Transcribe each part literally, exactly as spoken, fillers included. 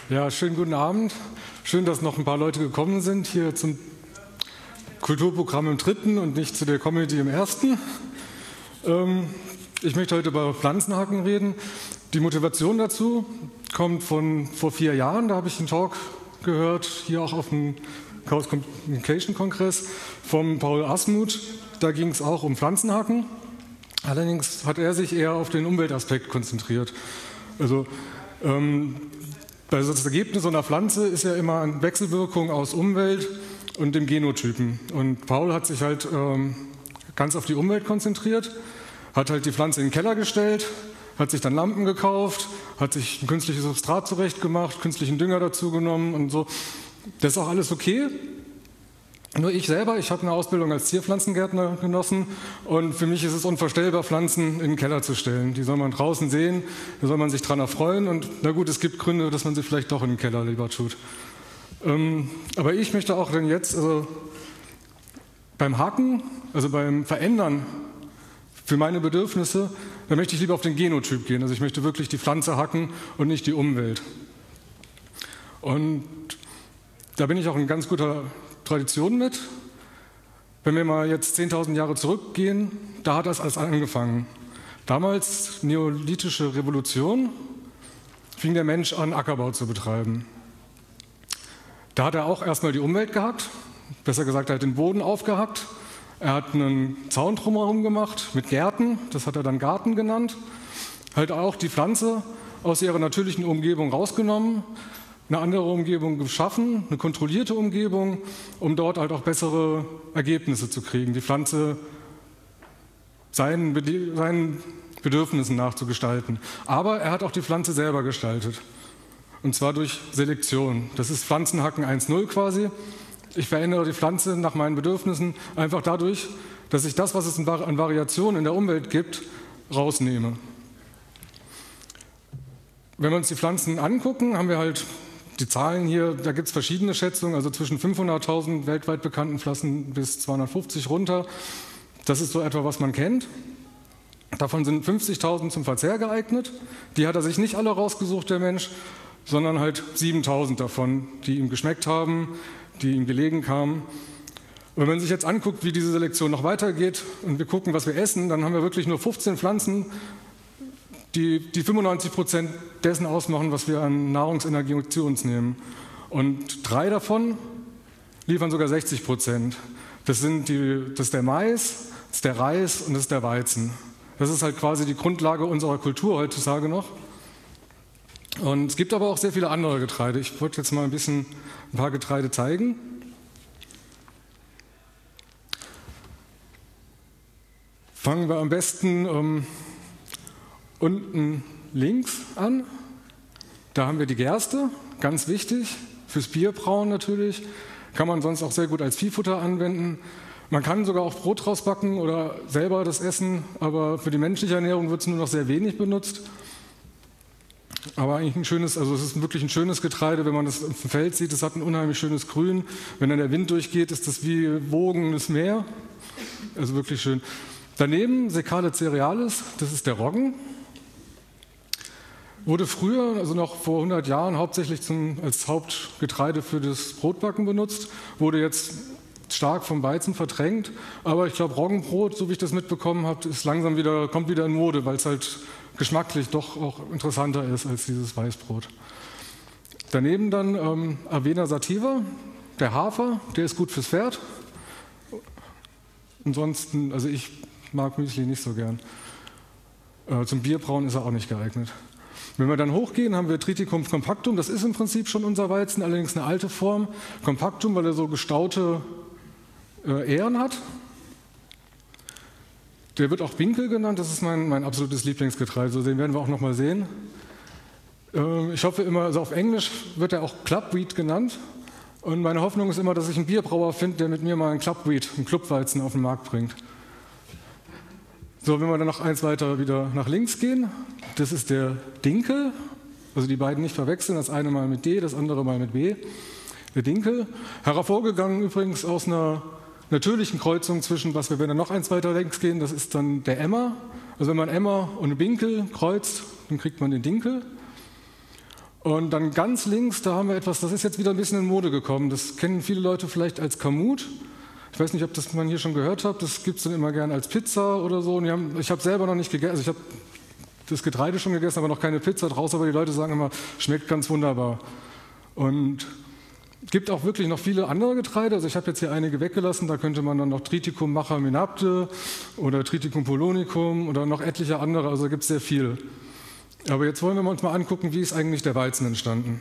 Ja, schönen guten Abend. Schön, dass noch ein paar Leute gekommen sind hier zum Kulturprogramm im dritten und nicht zu der Comedy im ersten. Ähm, ich möchte heute über Pflanzenhacken reden. Die Motivation dazu kommt von vor vier Jahren. Da habe ich einen Talk gehört, hier auch auf dem Chaos Communication Kongress vom Paul Asmuth. Da ging es auch um Pflanzenhacken. Allerdings hat er sich eher auf den Umweltaspekt konzentriert. Also ähm, Also das Ergebnis einer Pflanze ist ja immer eine Wechselwirkung aus Umwelt und dem Genotypen. Und Paul hat sich halt ähm, ganz auf die Umwelt konzentriert, hat halt die Pflanze in den Keller gestellt, hat sich dann Lampen gekauft, hat sich ein künstliches Substrat zurechtgemacht, künstlichen Dünger dazu genommen und so. Das ist auch alles okay. Nur ich selber, ich habe eine Ausbildung als Zierpflanzengärtner genossen und für mich ist es unvorstellbar, Pflanzen in den Keller zu stellen. Die soll man draußen sehen, da soll man sich dran erfreuen und na gut, es gibt Gründe, dass man sie vielleicht doch in den Keller lieber tut. Ähm, aber ich möchte auch dann jetzt, also beim Hacken, also beim Verändern für meine Bedürfnisse, da möchte ich lieber auf den Genotyp gehen. Also ich möchte wirklich die Pflanze hacken und nicht die Umwelt. Und da bin ich auch ein ganz guter Tradition mit. Wenn wir mal jetzt zehntausend Jahre zurückgehen, da hat das alles angefangen. Damals, neolithische Revolution, fing der Mensch an, Ackerbau zu betreiben. Da hat er auch erstmal die Umwelt gehackt, besser gesagt, er hat den Boden aufgehackt. Er hat einen Zaun drumherum gemacht mit Gärten, das hat er dann Garten genannt. Halt auch die Pflanze aus ihrer natürlichen Umgebung rausgenommen, eine andere Umgebung geschaffen, eine kontrollierte Umgebung, um dort halt auch bessere Ergebnisse zu kriegen, die Pflanze seinen, seinen Bedürfnissen nachzugestalten. Aber er hat auch die Pflanze selber gestaltet, und zwar durch Selektion. Das ist Pflanzenhacken eins Punkt null quasi. Ich verändere die Pflanze nach meinen Bedürfnissen einfach dadurch, dass ich das, was es an Variationen in der Umwelt gibt, rausnehme. Wenn wir uns die Pflanzen angucken, haben wir halt die Zahlen hier, da gibt es verschiedene Schätzungen, also zwischen fünfhunderttausend weltweit bekannten Pflanzen bis zweihundertfünfzig runter. Das ist so etwa, was man kennt. Davon sind fünfzigtausend zum Verzehr geeignet. Die hat er sich nicht alle rausgesucht, der Mensch, sondern halt siebentausend davon, die ihm geschmeckt haben, die ihm gelegen kamen. Und wenn man sich jetzt anguckt, wie diese Selektion noch weitergeht und wir gucken, was wir essen, dann haben wir wirklich nur fünfzehn Pflanzen, die, die fünfundneunzig Prozent dessen ausmachen, was wir an Nahrungsenergie zu uns nehmen. Und drei davon liefern sogar sechzig Prozent. Das, sind die, das ist der Mais, das ist der Reis und das ist der Weizen. Das ist halt quasi die Grundlage unserer Kultur heutzutage noch. Und es gibt aber auch sehr viele andere Getreide. Ich wollte jetzt mal ein bisschen ein paar Getreide zeigen. Fangen wir am besten ähm, unten links an. Da haben wir die Gerste, ganz wichtig, fürs Bierbrauen natürlich. Kann man sonst auch sehr gut als Viehfutter anwenden. Man kann sogar auch Brot draus backen oder selber das essen, aber für die menschliche Ernährung wird es nur noch sehr wenig benutzt. Aber eigentlich ein schönes, also es ist wirklich ein schönes Getreide, wenn man das im Feld sieht, es hat ein unheimlich schönes Grün. Wenn dann der Wind durchgeht, ist das wie wogendes Meer. Also wirklich schön. Daneben Secale Cerealis, das ist der Roggen. Wurde früher, also noch vor hundert Jahren, hauptsächlich zum, als Hauptgetreide für das Brotbacken benutzt, wurde jetzt stark vom Weizen verdrängt. Aber ich glaube, Roggenbrot, so wie ich das mitbekommen habe, ist langsam wieder, kommt wieder in Mode, weil es halt geschmacklich doch auch interessanter ist als dieses Weißbrot. Daneben dann ähm, Avena sativa, der Hafer, der ist gut fürs Pferd. Ansonsten, also ich mag Müsli nicht so gern. Äh, zum Bierbrauen ist er auch nicht geeignet. Wenn wir dann hochgehen, haben wir Triticum compactum, das ist im Prinzip schon unser Weizen, allerdings eine alte Form. Compactum, weil er so gestaute äh, Ähren hat. Der wird auch Winkel genannt, das ist mein, mein absolutes Lieblingsgetreide, so den werden wir auch noch mal sehen. Äh, ich hoffe immer, also auf Englisch wird er auch Clubwheat genannt. Und meine Hoffnung ist immer, dass ich einen Bierbrauer finde, der mit mir mal einen Clubwheat, einen Clubweizen auf den Markt bringt. So, wenn wir dann noch eins weiter wieder nach links gehen, das ist der Dinkel, also die beiden nicht verwechseln, das eine mal mit D, das andere mal mit B. Der Dinkel, hervorgegangen übrigens aus einer natürlichen Kreuzung zwischen, was wir, wenn wir noch eins weiter links gehen, das ist dann der Emmer. Also wenn man Emmer und Winkel kreuzt, dann kriegt man den Dinkel. Und dann ganz links, da haben wir etwas, das ist jetzt wieder ein bisschen in Mode gekommen. Das kennen viele Leute vielleicht als Kamut. Ich weiß nicht, ob das man hier schon gehört hat. Das gibt es dann immer gerne als Pizza oder so. Und die haben, ich habe selber noch nicht gegessen. Also ich habe das Getreide schon gegessen, aber noch keine Pizza draus. Aber die Leute sagen immer, schmeckt ganz wunderbar. Und es gibt auch wirklich noch viele andere Getreide. Also ich habe jetzt hier einige weggelassen. Da könnte man dann noch Triticum machaminapte oder Triticum polonicum oder noch etliche andere. Also da gibt es sehr viel. Aber jetzt wollen wir uns mal angucken, wie ist eigentlich der Weizen entstanden.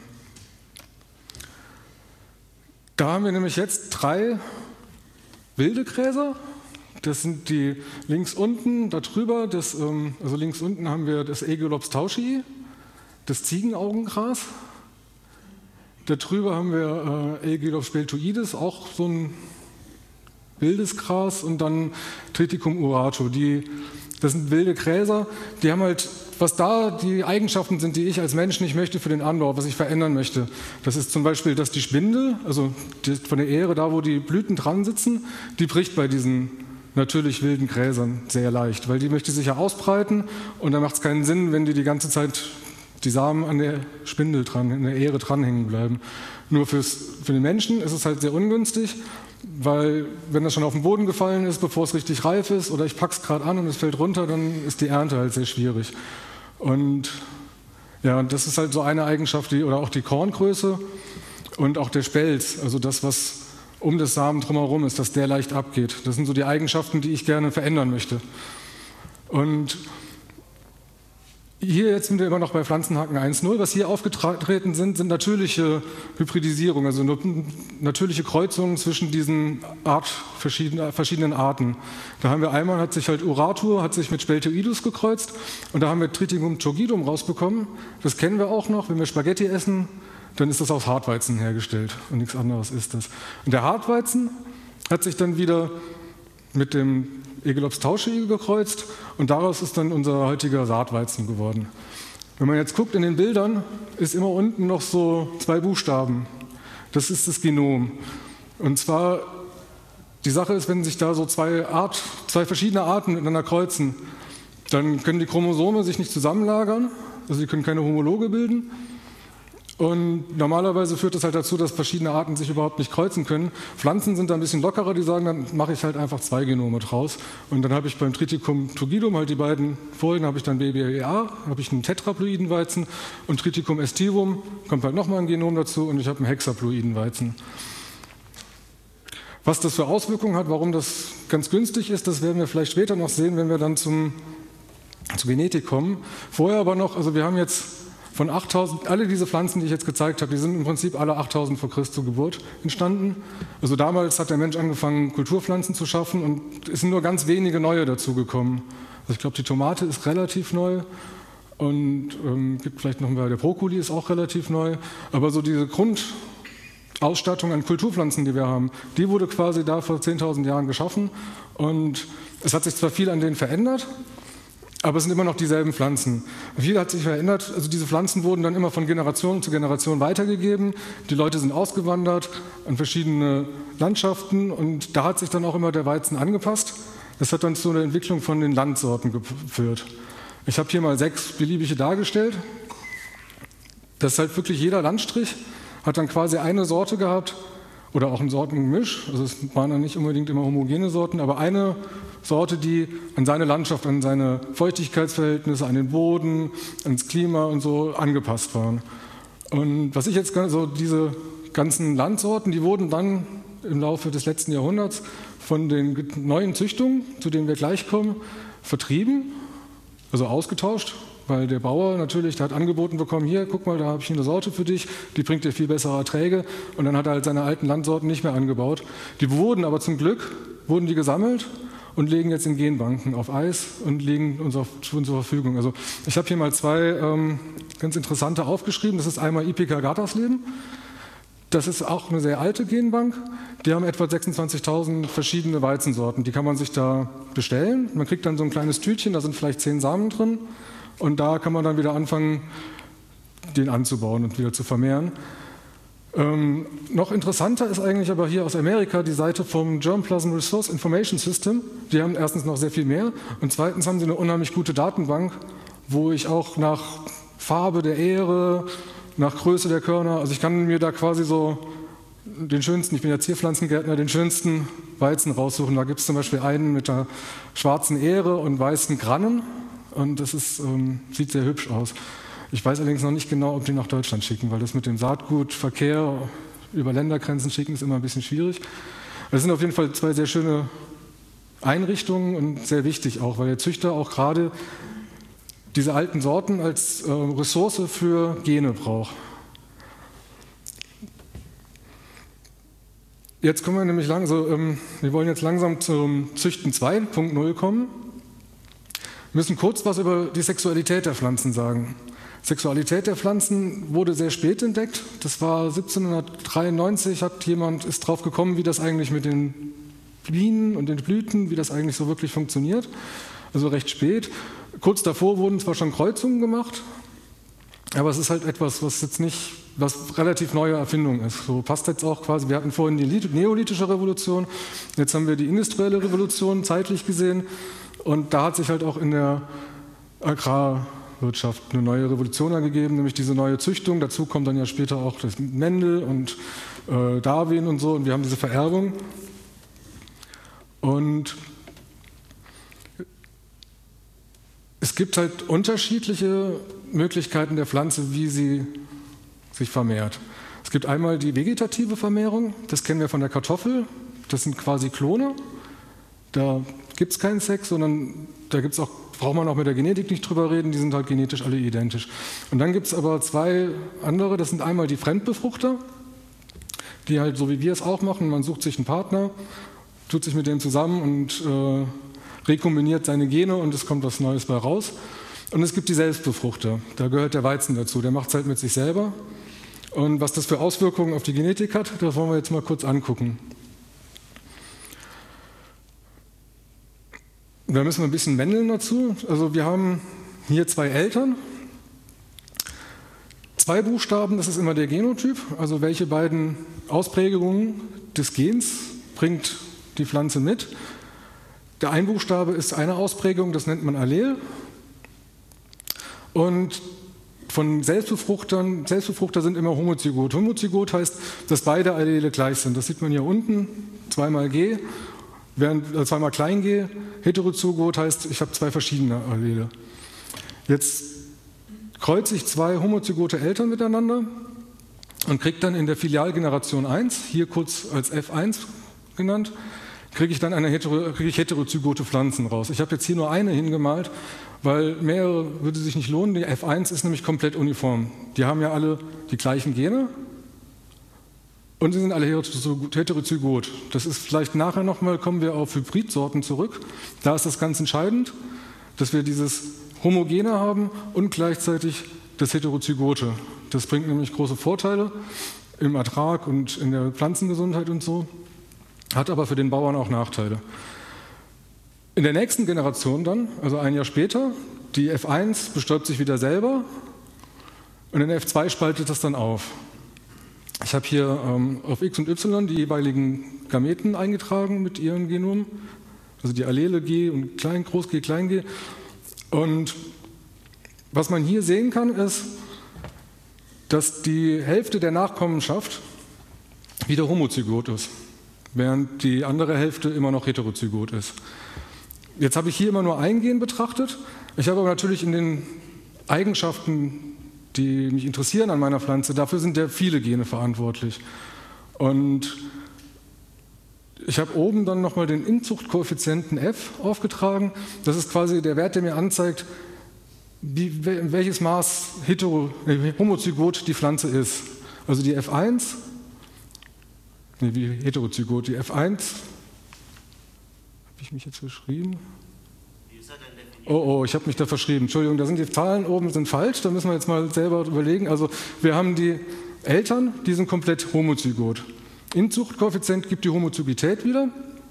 Da haben wir nämlich jetzt drei wilde Gräser. Das sind die links unten, da drüber, das, also links unten haben wir das Aegilops tauschii, das Ziegenaugengras. Da drüber haben wir äh, Aegilops speltoides, auch so ein wildes Gras, und dann Triticum urato. Die, das sind wilde Gräser, die haben halt, was da die Eigenschaften sind, die ich als Mensch nicht möchte für den Anbau, was ich verändern möchte. Das ist zum Beispiel, dass die Spindel, also die, von der Ähre, da wo die Blüten dran sitzen, die bricht bei diesen natürlich wilden Gräsern sehr leicht, weil die möchte sich ja ausbreiten und dann macht es keinen Sinn, wenn die die ganze Zeit die Samen an der Spindel dran, in der Ähre dranhängen bleiben. Nur fürs, für den Menschen ist es halt sehr ungünstig, weil wenn das schon auf den Boden gefallen ist, bevor es richtig reif ist, oder ich packe es gerade an und es fällt runter, dann ist die Ernte halt sehr schwierig. Und ja, das ist halt so eine Eigenschaft, die, oder auch die Korngröße und auch der Spelz, also das, was um das Samen drumherum ist, dass der leicht abgeht. Das sind so die Eigenschaften, die ich gerne verändern möchte. Und hier jetzt sind wir immer noch bei Pflanzenhaken eins Punkt null. Was hier aufgetreten sind, sind natürliche Hybridisierungen, also natürliche Kreuzungen zwischen diesen Art, verschiedenen, verschiedenen Arten. Da haben wir einmal, hat sich halt Uratur, hat sich mit Speltoidus gekreuzt, und da haben wir Triticum turgidum rausbekommen. Das kennen wir auch noch, wenn wir Spaghetti essen, dann ist das aus Hartweizen hergestellt und nichts anderes ist das. Und der Hartweizen hat sich dann wieder mit dem Aegilops tauschii gekreuzt, und daraus ist dann unser heutiger Saatweizen geworden. Wenn man jetzt guckt in den Bildern, ist immer unten noch so zwei Buchstaben. Das ist das Genom. Und zwar, die Sache ist, wenn sich da so zwei, Art, zwei verschiedene Arten miteinander kreuzen, dann können die Chromosome sich nicht zusammenlagern, also sie können keine Homologe bilden. Und normalerweise führt das halt dazu, dass verschiedene Arten sich überhaupt nicht kreuzen können. Pflanzen sind da ein bisschen lockerer, die sagen, dann mache ich halt einfach zwei Genome draus. Und dann habe ich beim Triticum turgidum halt die beiden, vorhin habe ich dann B B E A, habe ich einen tetraploiden Weizen, und Triticum aestivum kommt halt nochmal ein Genom dazu, und ich habe einen hexaploiden Weizen. Was das für Auswirkungen hat, warum das ganz günstig ist, das werden wir vielleicht später noch sehen, wenn wir dann zum, zur Genetik kommen. Vorher aber noch, also wir haben jetzt von achttausend, alle diese Pflanzen, die ich jetzt gezeigt habe, die sind im Prinzip alle achttausend vor Christi Geburt entstanden. Also damals hat der Mensch angefangen, Kulturpflanzen zu schaffen, und es sind nur ganz wenige neue dazugekommen. Also ich glaube, die Tomate ist relativ neu, und ähm, gibt vielleicht noch mal, der Brokkoli ist auch relativ neu. Aber so diese Grundausstattung an Kulturpflanzen, die wir haben, die wurde quasi da vor zehntausend Jahren geschaffen, und es hat sich zwar viel an denen verändert, aber es sind immer noch dieselben Pflanzen. Viel hat sich verändert, also diese Pflanzen wurden dann immer von Generation zu Generation weitergegeben. Die Leute sind ausgewandert an verschiedene Landschaften, und da hat sich dann auch immer der Weizen angepasst. Das hat dann zu einer Entwicklung von den Landsorten geführt. Ich habe hier mal sechs beliebige dargestellt. Das ist halt wirklich, jeder Landstrich hat dann quasi eine Sorte gehabt, oder auch ein Sortengemisch. Also es waren dann nicht unbedingt immer homogene Sorten, aber eine Sorte, die an seine Landschaft, an seine Feuchtigkeitsverhältnisse, an den Boden, ans Klima und so angepasst waren. Und was ich jetzt, so diese ganzen Landsorten, die wurden dann im Laufe des letzten Jahrhunderts von den neuen Züchtungen, zu denen wir gleich kommen, vertrieben, also ausgetauscht. Weil der Bauer natürlich, der hat angeboten bekommen, hier, guck mal, da habe ich eine Sorte für dich, die bringt dir viel bessere Erträge, und dann hat er halt seine alten Landsorten nicht mehr angebaut. Die wurden aber zum Glück, wurden die gesammelt und liegen jetzt in Genbanken auf Eis und liegen uns auf, zur Verfügung. Also ich habe hier mal zwei ähm, ganz interessante aufgeschrieben. Das ist einmal Ipeca gattersleben. Das ist auch eine sehr alte Genbank. Die haben etwa sechsundzwanzigtausend verschiedene Weizensorten. Die kann man sich da bestellen. Man kriegt dann so ein kleines Tütchen, da sind vielleicht zehn Samen drin. Und da kann man dann wieder anfangen, den anzubauen und wieder zu vermehren. Ähm, noch interessanter ist eigentlich aber hier aus Amerika die Seite vom Germplasm Resource Information System. Die haben erstens noch sehr viel mehr, und zweitens haben sie eine unheimlich gute Datenbank, wo ich auch nach Farbe der Ähre, nach Größe der Körner. Also ich kann mir da quasi so den schönsten, ich bin ja Zierpflanzengärtner, den schönsten Weizen raussuchen. Da gibt es zum Beispiel einen mit einer schwarzen Ähre und weißen Grannen und das ist, ähm, sieht sehr hübsch aus. Ich weiß allerdings noch nicht genau, ob die nach Deutschland schicken, weil das mit dem Saatgutverkehr über Ländergrenzen schicken ist immer ein bisschen schwierig. Es sind auf jeden Fall zwei sehr schöne Einrichtungen und sehr wichtig auch, weil der Züchter auch gerade diese alten Sorten als äh, Ressource für Gene braucht. Jetzt kommen wir nämlich langsam, also, ähm, wir wollen jetzt langsam zum Züchten zwei Punkt null kommen. Wir müssen kurz was über die Sexualität der Pflanzen sagen. Sexualität der Pflanzen wurde sehr spät entdeckt. Das war siebzehnhundertdreiundneunzig, hat jemand, ist drauf gekommen, wie das eigentlich mit den Bienen und den Blüten, wie das eigentlich so wirklich funktioniert. Also recht spät. Kurz davor wurden zwar schon Kreuzungen gemacht, aber es ist halt etwas, was jetzt nicht, was relativ neue Erfindung ist. So passt jetzt auch quasi, wir hatten vorhin die neolithische Revolution, jetzt haben wir die industrielle Revolution zeitlich gesehen und da hat sich halt auch in der Agrarwirtschaft eine neue Revolution ergeben, nämlich diese neue Züchtung. Dazu kommt dann ja später auch das Mendel und äh, Darwin und so und wir haben diese Vererbung. Und es gibt halt unterschiedliche Möglichkeiten der Pflanze, wie sie sich vermehrt. Es gibt einmal die vegetative Vermehrung, das kennen wir von der Kartoffel, das sind quasi Klone. Da gibt es keinen Sex, sondern da gibt's auch, braucht man auch mit der Genetik nicht drüber reden, die sind halt genetisch alle identisch. Und dann gibt es aber zwei andere, das sind einmal die Fremdbefruchter, die halt so wie wir es auch machen, man sucht sich einen Partner, tut sich mit dem zusammen und äh, rekombiniert seine Gene und es kommt was Neues bei raus. Und es gibt die Selbstbefruchter, da gehört der Weizen dazu, der macht es halt mit sich selber. Und was das für Auswirkungen auf die Genetik hat, das wollen wir jetzt mal kurz angucken. Da müssen wir ein bisschen mändeln dazu. Also wir haben hier zwei Eltern. Zwei Buchstaben, das ist immer der Genotyp, also welche beiden Ausprägungen des Gens bringt die Pflanze mit. Der Einbuchstabe ist eine Ausprägung, das nennt man Allel. Und von Selbstbefruchtern, Selbstbefruchter sind immer homozygot. Homozygot heißt, dass beide Allele gleich sind. Das sieht man hier unten, zweimal G, während, äh, zweimal klein G. Heterozygot heißt, ich habe zwei verschiedene Allele. Jetzt kreuze ich zwei homozygote Eltern miteinander und kriege dann in der Filialgeneration eins, hier kurz als F eins genannt, kriege ich dann eine hetero, kriege ich heterozygote Pflanzen raus. Ich habe jetzt hier nur eine hingemalt, weil mehrere würde sich nicht lohnen. Die F eins ist nämlich komplett uniform. Die haben ja alle die gleichen Gene und sie sind alle heterozygot. Das ist vielleicht nachher nochmal, kommen wir auf Hybridsorten zurück. Da ist das ganz entscheidend, dass wir dieses Homogene haben und gleichzeitig das Heterozygote. Das bringt nämlich große Vorteile im Ertrag und in der Pflanzengesundheit und so. Hat aber für den Bauern auch Nachteile. In der nächsten Generation dann, also ein Jahr später, die F eins bestäubt sich wieder selber und in der F zwei spaltet das dann auf. Ich habe hier ähm, auf X und Y die jeweiligen Gameten eingetragen mit ihren Genomen, also die Allele G und Klein, Groß G, Klein G. Und was man hier sehen kann, ist, dass die Hälfte der Nachkommenschaft wieder homozygot ist, während die andere Hälfte immer noch heterozygot ist. Jetzt habe ich hier immer nur ein Gen betrachtet. Ich habe aber natürlich in den Eigenschaften, die mich interessieren an meiner Pflanze, dafür sind ja viele Gene verantwortlich. Und ich habe oben dann nochmal den Inzuchtkoeffizienten F aufgetragen. Das ist quasi der Wert, der mir anzeigt, wie, welches Maß hetero, äh, homozygot die Pflanze ist. Also die F eins, nee, wie heterozygot, die F eins, habe ich mich jetzt verschrieben? Oh, oh, ich habe mich da verschrieben. Entschuldigung, da sind die Zahlen oben sind falsch, da müssen wir jetzt mal selber überlegen. Also wir haben die Eltern, die sind komplett homozygot. Inzuchtkoeffizient gibt die Homozygität wieder.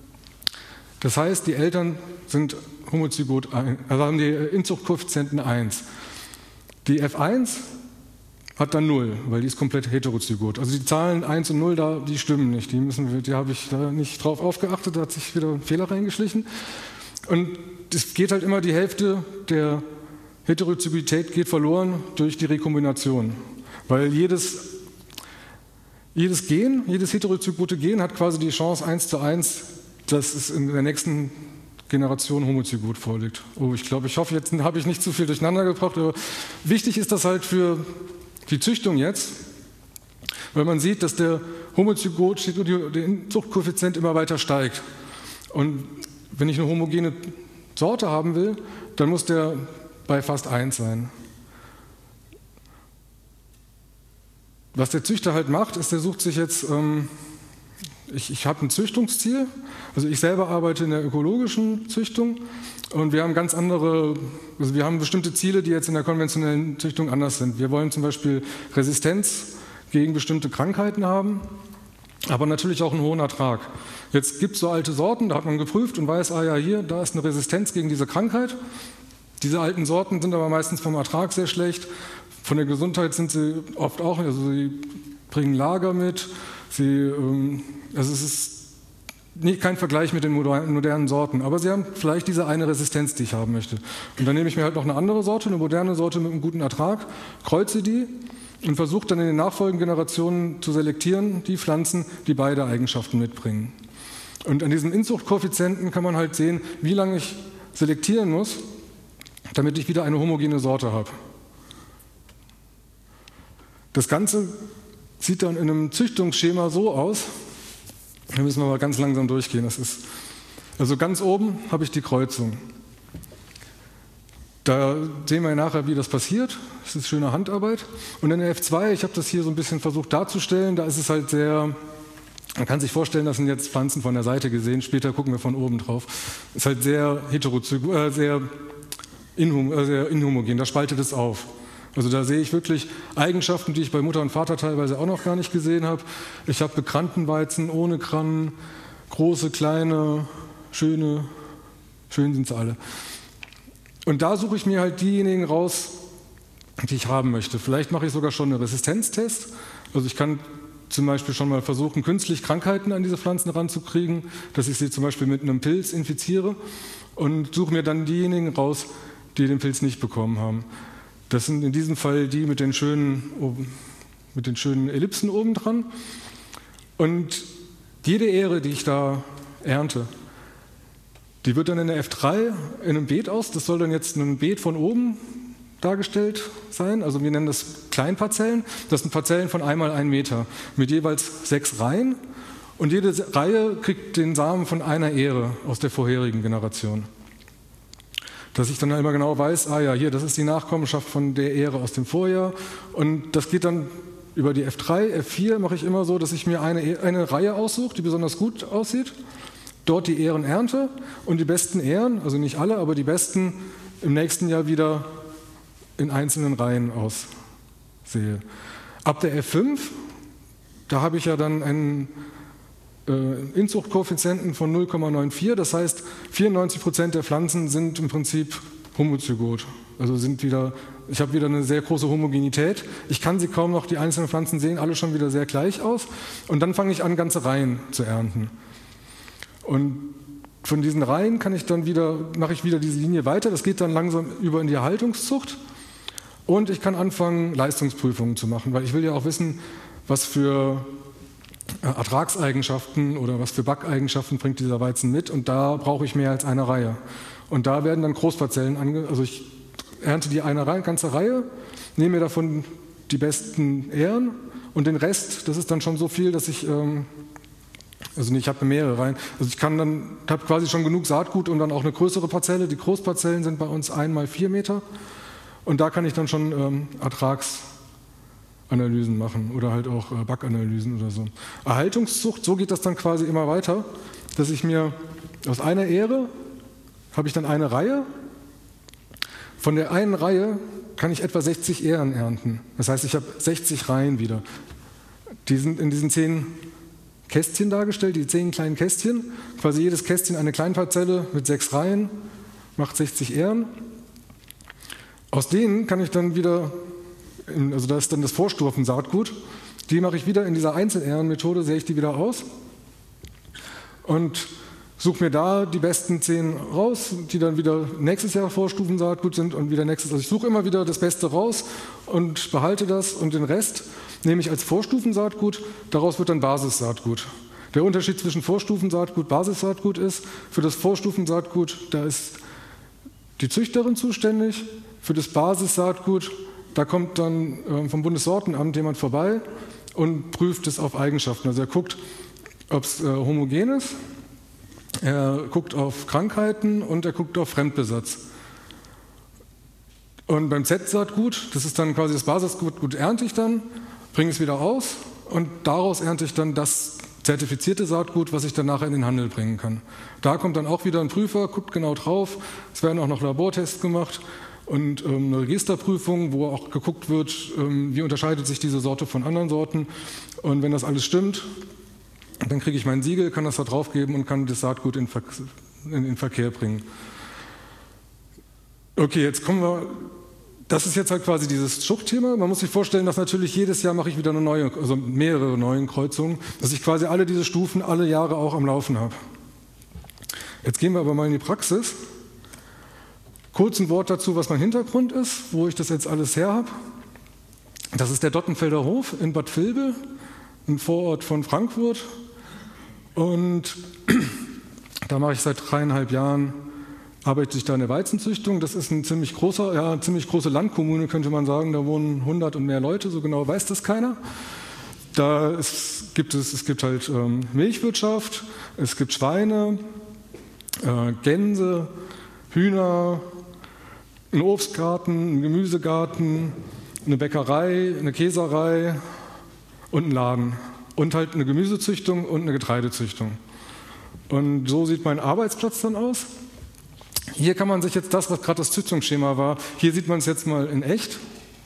Das heißt, die Eltern sind homozygot, also haben die Inzuchtkoeffizienten eins. Die F eins hat dann null, weil die ist komplett heterozygot. Also die Zahlen eins und null, da, die stimmen nicht. Die, müssen, die habe ich da nicht drauf aufgeachtet, da hat sich wieder ein Fehler reingeschlichen. Und es geht halt immer die Hälfte der Heterozygität geht verloren durch die Rekombination. Weil jedes, jedes Gen, jedes heterozygote Gen hat quasi die Chance eins zu eins, dass es in der nächsten Generation homozygot vorliegt. Oh, ich glaube, ich hoffe, jetzt habe ich nicht zu viel durcheinander gebracht, aber wichtig ist das halt für die Züchtung jetzt, weil man sieht, dass der Homozygot, der Inzuchtkoeffizient immer weiter steigt. Und wenn ich eine homogene Sorte haben will, dann muss der bei fast eins sein. Was der Züchter halt macht, ist, der sucht sich jetzt, ähm, ich, ich habe ein Züchtungsziel, also ich selber arbeite in der ökologischen Züchtung und wir haben ganz andere, also wir haben bestimmte Ziele, die jetzt in der konventionellen Züchtung anders sind. Wir wollen zum Beispiel Resistenz gegen bestimmte Krankheiten haben, aber natürlich auch einen hohen Ertrag. Jetzt gibt es so alte Sorten, da hat man geprüft und weiß, ah ja, hier, da ist eine Resistenz gegen diese Krankheit. Diese alten Sorten sind aber meistens vom Ertrag sehr schlecht. Von der Gesundheit sind sie oft auch, also sie bringen Lager mit. Sie, ähm, also es ist nie, kein Vergleich mit den modernen Sorten, aber sie haben vielleicht diese eine Resistenz, die ich haben möchte. Und dann nehme ich mir halt noch eine andere Sorte, eine moderne Sorte mit einem guten Ertrag, kreuze die und versuche dann in den nachfolgenden Generationen zu selektieren, die Pflanzen, die beide Eigenschaften mitbringen. Und an diesem Inzuchtkoeffizienten kann man halt sehen, wie lange ich selektieren muss, damit ich wieder eine homogene Sorte habe. Das Ganze sieht dann in einem Züchtungsschema so aus, da müssen wir mal ganz langsam durchgehen. Das ist, also ganz oben habe ich die Kreuzung. Da sehen wir nachher, wie das passiert. Das ist schöne Handarbeit. Und in der F zwei, ich habe das hier so ein bisschen versucht darzustellen, da ist es halt sehr, man kann sich vorstellen, das sind jetzt Pflanzen von der Seite gesehen, später gucken wir von oben drauf. Ist halt sehr heterozyg, äh, sehr, inhom, äh, sehr inhomogen, da spaltet es auf. Also da sehe ich wirklich Eigenschaften, die ich bei Mutter und Vater teilweise auch noch gar nicht gesehen habe. Ich habe bekannten Weizen, ohne Krannen, große, kleine, schöne, schön sind sie alle. Und da suche ich mir halt diejenigen raus, die ich haben möchte. Vielleicht mache ich sogar schon einen Resistenztest. Also ich kann zum Beispiel schon mal versuchen, künstlich Krankheiten an diese Pflanzen ranzukriegen, dass ich sie zum Beispiel mit einem Pilz infiziere und suche mir dann diejenigen raus, die den Pilz nicht bekommen haben. Das sind in diesem Fall die mit den schönen, mit den schönen Ellipsen oben dran. Und jede Ähre, die ich da ernte, die wird dann in der F drei in einem Beet aus. Das soll dann jetzt ein Beet von oben dargestellt sein. Also wir nennen das Kleinparzellen. Das sind Parzellen von einmal ein Meter mit jeweils sechs Reihen. Und jede Reihe kriegt den Samen von einer Ähre aus der vorherigen Generation. Dass ich dann immer genau weiß, ah ja, hier, das ist die Nachkommenschaft von der Ähre aus dem Vorjahr. Und das geht dann über die F drei, F vier mache ich immer so, dass ich mir eine, eine Reihe aussuche, die besonders gut aussieht, dort die Ähren ernte und die besten Ähren, also nicht alle, aber die besten im nächsten Jahr wieder in einzelnen Reihen aussehe. Ab der F fünf, da habe ich ja dann einen Inzuchtkoeffizienten von null Komma vierundneunzig, das heißt vierundneunzig Prozent der Pflanzen sind im Prinzip homozygot, also sind wieder, ich habe wieder eine sehr große Homogenität, ich kann sie kaum noch, die einzelnen Pflanzen sehen alle schon wieder sehr gleich aus und dann fange ich an, ganze Reihen zu ernten. Und von diesen Reihen kann ich dann wieder, mache ich wieder diese Linie weiter, das geht dann langsam über in die Erhaltungszucht und ich kann anfangen, Leistungsprüfungen zu machen, weil ich will ja auch wissen, was für Ertragseigenschaften oder was für Backeigenschaften bringt dieser Weizen mit und da brauche ich mehr als eine Reihe. Und da werden dann Großparzellen ange... Also ich ernte die eine Reihe, ganze Reihe, nehme mir davon die besten Ähren und den Rest, das ist dann schon so viel, dass ich... Ähm, also nicht, ich habe mehrere Reihen. Also ich kann dann, habe quasi schon genug Saatgut und dann auch eine größere Parzelle. Die Großparzellen sind bei uns ein mal vier Meter und da kann ich dann schon ähm, Ertrags... Analysen machen oder halt auch äh, Backanalysen oder so. Erhaltungszucht, so geht das dann quasi immer weiter, dass ich mir aus einer Ähre habe ich dann eine Reihe. Von der einen Reihe kann ich etwa sechzig Ähren ernten. Das heißt, ich habe sechzig Reihen wieder. Die sind in diesen zehn Kästchen dargestellt, die zehn kleinen Kästchen. Quasi jedes Kästchen eine Kleinparzelle mit sechs Reihen, macht sechzig Ähren. Aus denen kann ich dann wieder... Also da ist dann das Vorstufen-Saatgut, die mache ich wieder in dieser Einzelährenmethode, sähe ich die wieder aus und suche mir da die besten zehn raus, die dann wieder nächstes Jahr Vorstufensaatgut sind und wieder nächstes. Also ich suche immer wieder das Beste raus und behalte das und den Rest nehme ich als Vorstufensaatgut. Daraus wird dann Basissaatgut. Der Unterschied zwischen Vorstufensaatgut und Basissaatgut ist, für das Vorstufensaatgut, da ist die Züchterin zuständig, für das Basissaatgut, da kommt dann äh, vom Bundessortenamt jemand vorbei und prüft es auf Eigenschaften. Also er guckt, ob es äh, homogen ist, er guckt auf Krankheiten und er guckt auf Fremdbesatz. Und beim Z-Saatgut, das ist dann quasi das Basissaatgut, ernte ich dann, bringe es wieder aus und daraus ernte ich dann das zertifizierte Saatgut, was ich dann nachher in den Handel bringen kann. Da kommt dann auch wieder ein Prüfer, guckt genau drauf. Es werden auch noch Labortests gemacht und ähm, eine Registerprüfung, wo auch geguckt wird, ähm, wie unterscheidet sich diese Sorte von anderen Sorten. Und wenn das alles stimmt, dann kriege ich mein Siegel, kann das da drauf geben und kann das Saatgut in, Ver in den Verkehr bringen. Okay, jetzt kommen wir. Das ist jetzt halt quasi dieses Schuchtthema. Man muss sich vorstellen, dass natürlich jedes Jahr mache ich wieder eine neue, also mehrere neue Kreuzungen, dass ich quasi alle diese Stufen alle Jahre auch am Laufen habe. Jetzt gehen wir aber mal in die Praxis. Kurz ein Wort dazu, was mein Hintergrund ist, wo ich das jetzt alles her habe. Das ist der Dottenfelder Hof in Bad Vilbel, ein Vorort von Frankfurt. Und da mache ich seit dreieinhalb Jahren arbeite ich da in der Weizenzüchtung. Das ist ein ziemlich großer, ja, eine ziemlich große Landkommune, könnte man sagen. Da wohnen hundert und mehr Leute, so genau weiß das keiner. Da ist, gibt es, es gibt halt ähm, Milchwirtschaft, es gibt Schweine, äh, Gänse, Hühner, einen Obstgarten, einen Gemüsegarten, eine Bäckerei, eine Käserei und einen Laden. Und halt eine Gemüsezüchtung und eine Getreidezüchtung. Und so sieht mein Arbeitsplatz dann aus. Hier kann man sich jetzt das, was gerade das Züchtungsschema war, hier sieht man es jetzt mal in echt.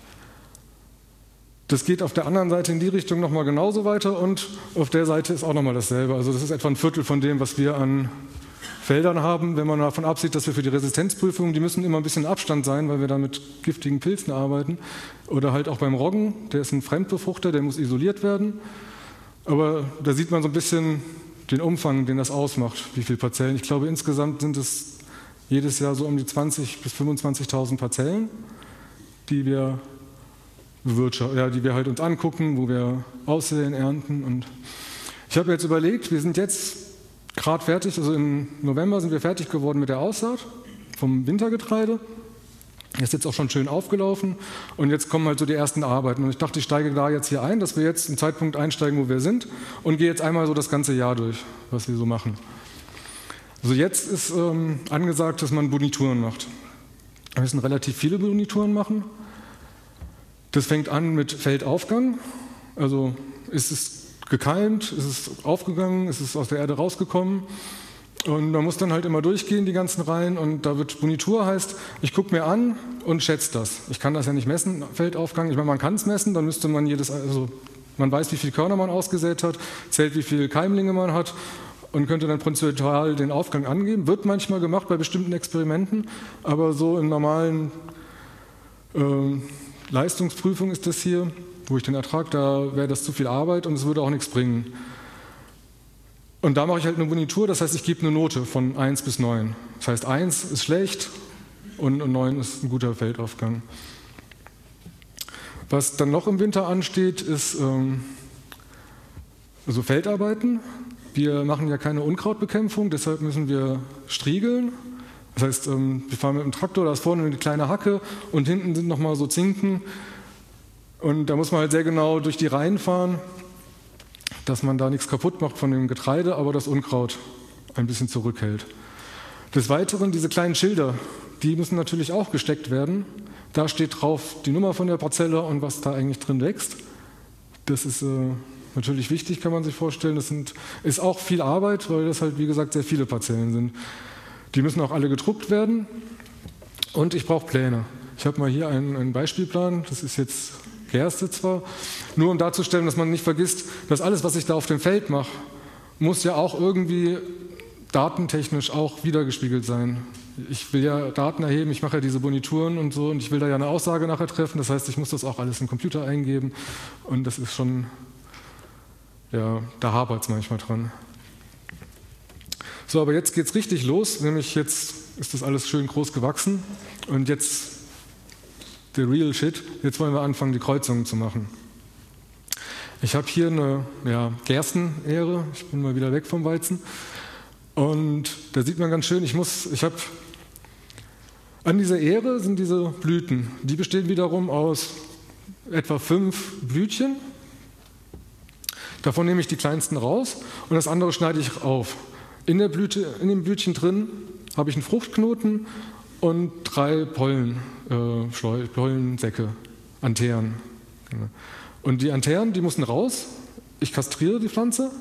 Das geht auf der anderen Seite in die Richtung nochmal genauso weiter und auf der Seite ist auch nochmal dasselbe. Also das ist etwa ein Viertel von dem, was wir an Feldern haben. Wenn man davon absieht, dass wir für die Resistenzprüfung, die müssen immer ein bisschen Abstand sein, weil wir da mit giftigen Pilzen arbeiten. Oder halt auch beim Roggen, der ist ein Fremdbefruchter, der muss isoliert werden. Aber da sieht man so ein bisschen den Umfang, den das ausmacht, wie viele Parzellen. Ich glaube, insgesamt sind es jedes Jahr so um die zwanzigtausend bis fünfundzwanzigtausend Parzellen, die wir ja, die wir halt uns angucken, wo wir aussäen, ernten. Und ich habe jetzt überlegt, wir sind jetzt gerade fertig, also im November sind wir fertig geworden mit der Aussaat vom Wintergetreide. Ist jetzt auch schon schön aufgelaufen und jetzt kommen halt so die ersten Arbeiten. Und ich dachte, ich steige da jetzt hier ein, dass wir jetzt einen Zeitpunkt einsteigen, wo wir sind und gehe jetzt einmal so das ganze Jahr durch, was wir so machen. Also jetzt ist ähm, angesagt, dass man Bonituren macht. Wir müssen relativ viele Bonituren machen. Das fängt an mit Feldaufgang, also ist es gekeimt, ist es aufgegangen, ist es aus der Erde rausgekommen und man muss dann halt immer durchgehen, die ganzen Reihen und da wird Bonitur heißt, ich gucke mir an und schätze das. Ich kann das ja nicht messen, Feldaufgang, ich meine, man kann es messen, dann müsste man jedes, also man weiß, wie viele Körner man ausgesät hat, zählt, wie viele Keimlinge man hat und könnte dann prozentual den Aufgang angeben, wird manchmal gemacht bei bestimmten Experimenten, aber so in normalen äh, Leistungsprüfung ist das hier, wo ich den Ertrag, da wäre das zu viel Arbeit und es würde auch nichts bringen. Und da mache ich halt eine Bonitur, das heißt, ich gebe eine Note von eins bis neun. Das heißt, eins ist schlecht und neun ist ein guter Feldaufgang. Was dann noch im Winter ansteht, ist ähm, also Feldarbeiten. Wir machen ja keine Unkrautbekämpfung, deshalb müssen wir striegeln. Das heißt, wir fahren mit dem Traktor, da ist vorne eine kleine Hacke und hinten sind nochmal so Zinken. Und da muss man halt sehr genau durch die Reihen fahren, dass man da nichts kaputt macht von dem Getreide, aber das Unkraut ein bisschen zurückhält. Des Weiteren, diese kleinen Schilder, die müssen natürlich auch gesteckt werden. Da steht drauf die Nummer von der Parzelle und was da eigentlich drin wächst. Das ist äh, natürlich wichtig, kann man sich vorstellen. Das sind, ist auch viel Arbeit, weil das halt, wie gesagt, sehr viele Parzellen sind. Die müssen auch alle gedruckt werden und ich brauche Pläne. Ich habe mal hier einen, einen Beispielplan, das ist jetzt Gerste zwar, nur um darzustellen, dass man nicht vergisst, dass alles, was ich da auf dem Feld mache, muss ja auch irgendwie datentechnisch auch wiedergespiegelt sein. Ich will ja Daten erheben, ich mache ja diese Bonituren und so und ich will da ja eine Aussage nachher treffen, das heißt, ich muss das auch alles im Computer eingeben und das ist schon, ja, da hapert es manchmal dran. So, aber jetzt geht es richtig los, nämlich jetzt ist das alles schön groß gewachsen und jetzt the real shit, jetzt wollen wir anfangen, die Kreuzungen zu machen. Ich habe hier eine ja, Gerstenähre, ich bin mal wieder weg vom Weizen und da sieht man ganz schön, ich muss, ich habe, an dieser Ähre sind diese Blüten, die bestehen wiederum aus etwa fünf Blütchen, davon nehme ich die kleinsten raus und das andere schneide ich auf. In der Blüte, in dem Blütchen drin habe ich einen Fruchtknoten und drei Pollen, äh, Pollensäcke, Antheren. Und die Antheren, die müssen raus. Ich kastriere die Pflanze.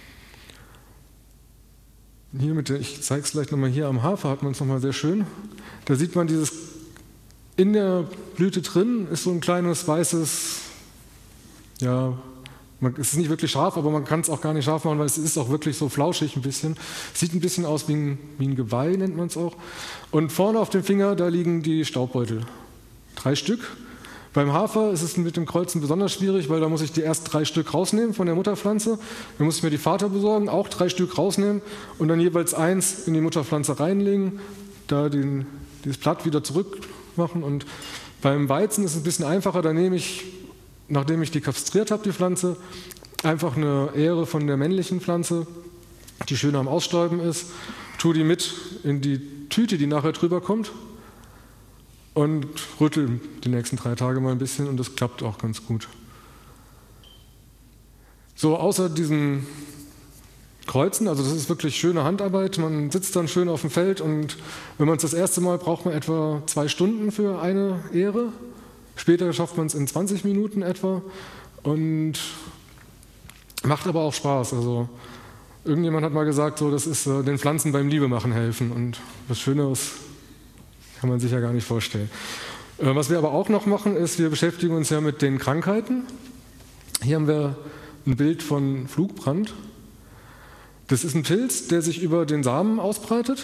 Hier mit der, ich zeige es gleich nochmal, hier am Hafer hat man es nochmal sehr schön. Da sieht man dieses, in der Blüte drin ist so ein kleines weißes, ja, man, es ist nicht wirklich scharf, aber man kann es auch gar nicht scharf machen, weil es ist auch wirklich so flauschig ein bisschen. Sieht ein bisschen aus wie ein, wie ein Geweih, nennt man es auch. Und vorne auf dem Finger, da liegen die Staubbeutel. Drei Stück. Beim Hafer ist es mit dem Kreuzen besonders schwierig, weil da muss ich die erst drei Stück rausnehmen von der Mutterpflanze. Dann muss ich mir die Vater besorgen, auch drei Stück rausnehmen und dann jeweils eins in die Mutterpflanze reinlegen, da den, dieses Blatt wieder zurück machen. Und beim Weizen ist es ein bisschen einfacher, da nehme ich, nachdem ich die kastriert habe, die Pflanze, einfach eine Ähre von der männlichen Pflanze, die schön am Ausstäuben ist, tue die mit in die Tüte, die nachher drüber kommt und rüttel die nächsten drei Tage mal ein bisschen und das klappt auch ganz gut. So, außer diesen Kreuzen, also das ist wirklich schöne Handarbeit, man sitzt dann schön auf dem Feld und wenn man es das erste Mal braucht man etwa zwei Stunden für eine Ähre. Später schafft man es in zwanzig Minuten etwa und macht aber auch Spaß. Also irgendjemand hat mal gesagt, so, das ist äh, den Pflanzen beim Liebemachen helfen und was Schöneres kann man sich ja gar nicht vorstellen. Äh, was wir aber auch noch machen, ist, wir beschäftigen uns ja mit den Krankheiten. Hier haben wir ein Bild von Flugbrand. Das ist ein Pilz, der sich über den Samen ausbreitet.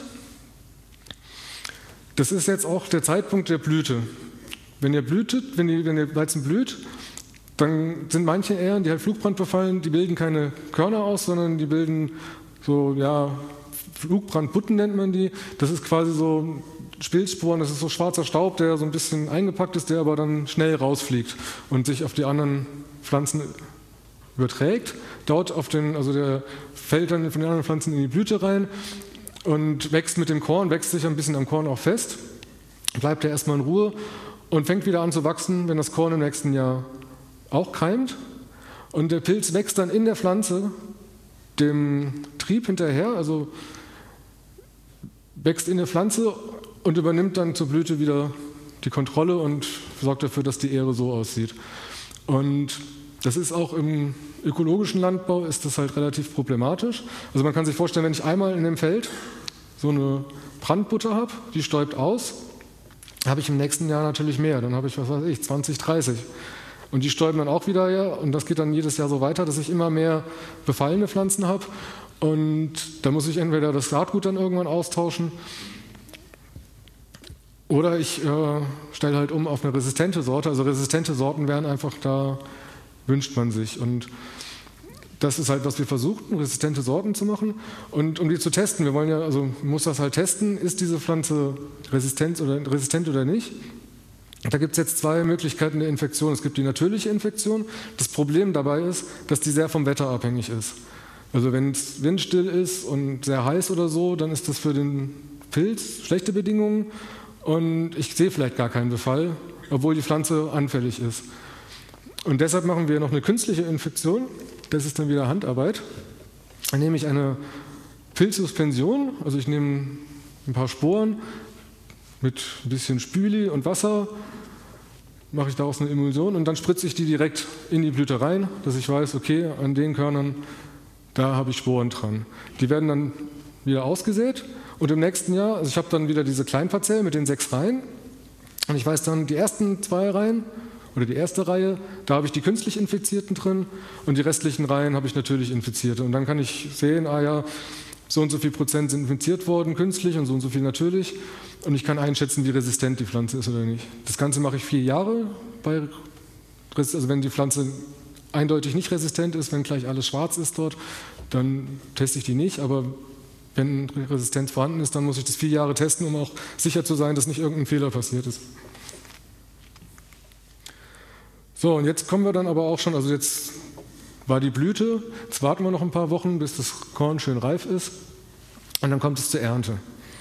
Das ist jetzt auch der Zeitpunkt der Blüte. Wenn ihr blühtet, wenn, die, wenn der Weizen blüht, dann sind manche Ähren, die halt Flugbrand befallen, die bilden keine Körner aus, sondern die bilden so, ja, Flugbrandbutten nennt man die. Das ist quasi so Spilzsporen, das ist so schwarzer Staub, der so ein bisschen eingepackt ist, der aber dann schnell rausfliegt und sich auf die anderen Pflanzen überträgt. Dort auf den, also der fällt dann von den anderen Pflanzen in die Blüte rein und wächst mit dem Korn, wächst sich ein bisschen am Korn auch fest, bleibt er erstmal in Ruhe und fängt wieder an zu wachsen, wenn das Korn im nächsten Jahr auch keimt. Und der Pilz wächst dann in der Pflanze dem Trieb hinterher, also wächst in der Pflanze und übernimmt dann zur Blüte wieder die Kontrolle und sorgt dafür, dass die Ähre so aussieht. Und das ist auch im ökologischen Landbau ist das halt relativ problematisch. Also man kann sich vorstellen, wenn ich einmal in dem Feld so eine Brandbutte habe, die stäubt aus, habe ich im nächsten Jahr natürlich mehr. Dann habe ich, was weiß ich, zwanzig, dreißig. Und die stäuben dann auch wieder her und das geht dann jedes Jahr so weiter, dass ich immer mehr befallene Pflanzen habe. Und da muss ich entweder das Saatgut dann irgendwann austauschen oder ich äh, stelle halt um auf eine resistente Sorte. Also resistente Sorten wären einfach, da wünscht man sich. Und das ist halt, was wir versuchen, resistente Sorten zu machen. Und um die zu testen, wir wollen ja, also man muss das halt testen, ist diese Pflanze resistent oder, resistent oder nicht. Da gibt es jetzt zwei Möglichkeiten der Infektion. Es gibt die natürliche Infektion. Das Problem dabei ist, dass die sehr vom Wetter abhängig ist. Also wenn es windstill ist und sehr heiß oder so, dann ist das für den Pilz schlechte Bedingungen und ich sehe vielleicht gar keinen Befall, obwohl die Pflanze anfällig ist. Und deshalb machen wir noch eine künstliche Infektion. Das ist dann wieder Handarbeit. Dann nehme ich eine Pilzsuspension, also ich nehme ein paar Sporen mit ein bisschen Spüli und Wasser, mache ich daraus eine Emulsion und dann spritze ich die direkt in die Blüte rein, dass ich weiß, okay, an den Körnern, da habe ich Sporen dran. Die werden dann wieder ausgesät und im nächsten Jahr, also ich habe dann wieder diese Kleinparzelle mit den sechs Reihen und ich weiß dann, die ersten zwei Reihen oder die erste Reihe, da habe ich die künstlich Infizierten drin und die restlichen Reihen habe ich natürlich Infizierte. Und dann kann ich sehen, ah ja, so und so viel Prozent sind infiziert worden künstlich und so und so viel natürlich und ich kann einschätzen, wie resistent die Pflanze ist oder nicht. Das Ganze mache ich vier Jahre, bei, also wenn die Pflanze eindeutig nicht resistent ist, wenn gleich alles schwarz ist dort, dann teste ich die nicht, aber wenn Resistenz vorhanden ist, dann muss ich das vier Jahre testen, um auch sicher zu sein, dass nicht irgendein Fehler passiert ist. So, und jetzt kommen wir dann aber auch schon, also jetzt war die Blüte, jetzt warten wir noch ein paar Wochen, bis das Korn schön reif ist und dann kommt es zur Ernte.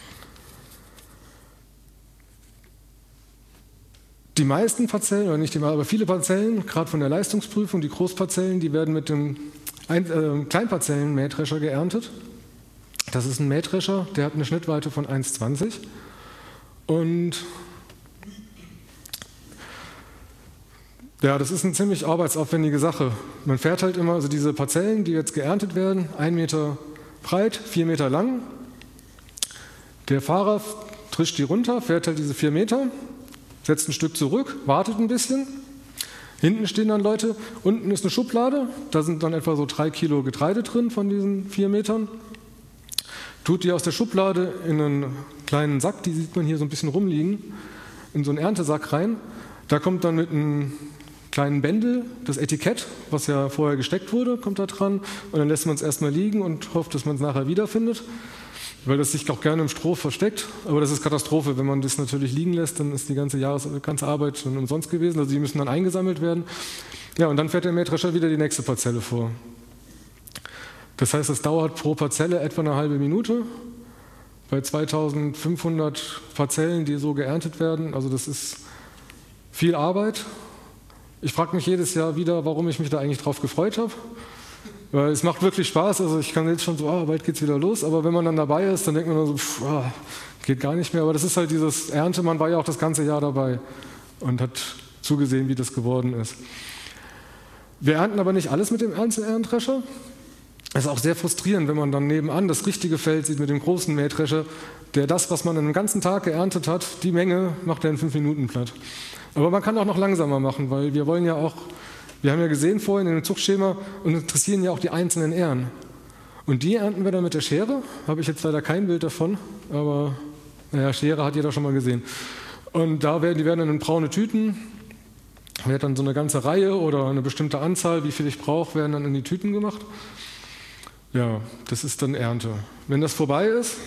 Die meisten Parzellen, oder nicht die meisten, aber viele Parzellen, gerade von der Leistungsprüfung, die Großparzellen, die werden mit dem Ein äh, Kleinparzellen-Mähdrescher geerntet. Das ist ein Mähdrescher, der hat eine Schnittweite von eins Komma zwanzig und ja, das ist eine ziemlich arbeitsaufwendige Sache. Man fährt halt immer, also diese Parzellen, die jetzt geerntet werden, ein Meter breit, vier Meter lang. Der Fahrer trischt die runter, fährt halt diese vier Meter, setzt ein Stück zurück, wartet ein bisschen. Hinten stehen dann Leute, unten ist eine Schublade, da sind dann etwa so drei Kilo Getreide drin von diesen vier Metern. Tut die aus der Schublade in einen kleinen Sack, die sieht man hier so ein bisschen rumliegen, in so einen Erntesack rein. Da kommt dann mit einem kleinen Bändel das Etikett, was ja vorher gesteckt wurde, kommt da dran und dann lässt man es erstmal liegen und hofft, dass man es nachher wiederfindet, weil das sich auch gerne im Stroh versteckt. Aber das ist Katastrophe, wenn man das natürlich liegen lässt, dann ist die ganze, Jahres-, ganze Arbeit schon umsonst gewesen, also die müssen dann eingesammelt werden. Ja, und dann fährt der Mähdrescher wieder die nächste Parzelle vor. Das heißt, es dauert pro Parzelle etwa eine halbe Minute. Bei zweitausendfünfhundert Parzellen, die so geerntet werden, also das ist viel Arbeit. Ich frage mich jedes Jahr wieder, warum ich mich da eigentlich drauf gefreut habe. Weil es macht wirklich Spaß, also ich kann jetzt schon so, oh, bald geht's wieder los, aber wenn man dann dabei ist, dann denkt man nur so, pff, oh, geht gar nicht mehr. Aber das ist halt dieses Ernte, man war ja auch das ganze Jahr dabei und hat zugesehen, wie das geworden ist. Wir ernten aber nicht alles mit dem Einzel-Erntdrescher. Es ist auch sehr frustrierend, wenn man dann nebenan das richtige Feld sieht mit dem großen Mähdrescher, der das, was man einen ganzen Tag geerntet hat, die Menge macht er in fünf Minuten platt. Aber man kann auch noch langsamer machen, weil wir wollen ja auch, wir haben ja gesehen vorhin in dem Zuchtschema, uns interessieren ja auch die einzelnen Ähren. Und die ernten wir dann mit der Schere, habe ich jetzt leider kein Bild davon, aber naja, Schere hat jeder schon mal gesehen. Und da werden, die werden dann in braune Tüten, wird dann so eine ganze Reihe oder eine bestimmte Anzahl, wie viel ich brauche, werden dann in die Tüten gemacht. Ja, das ist dann Ernte. Wenn das vorbei ist,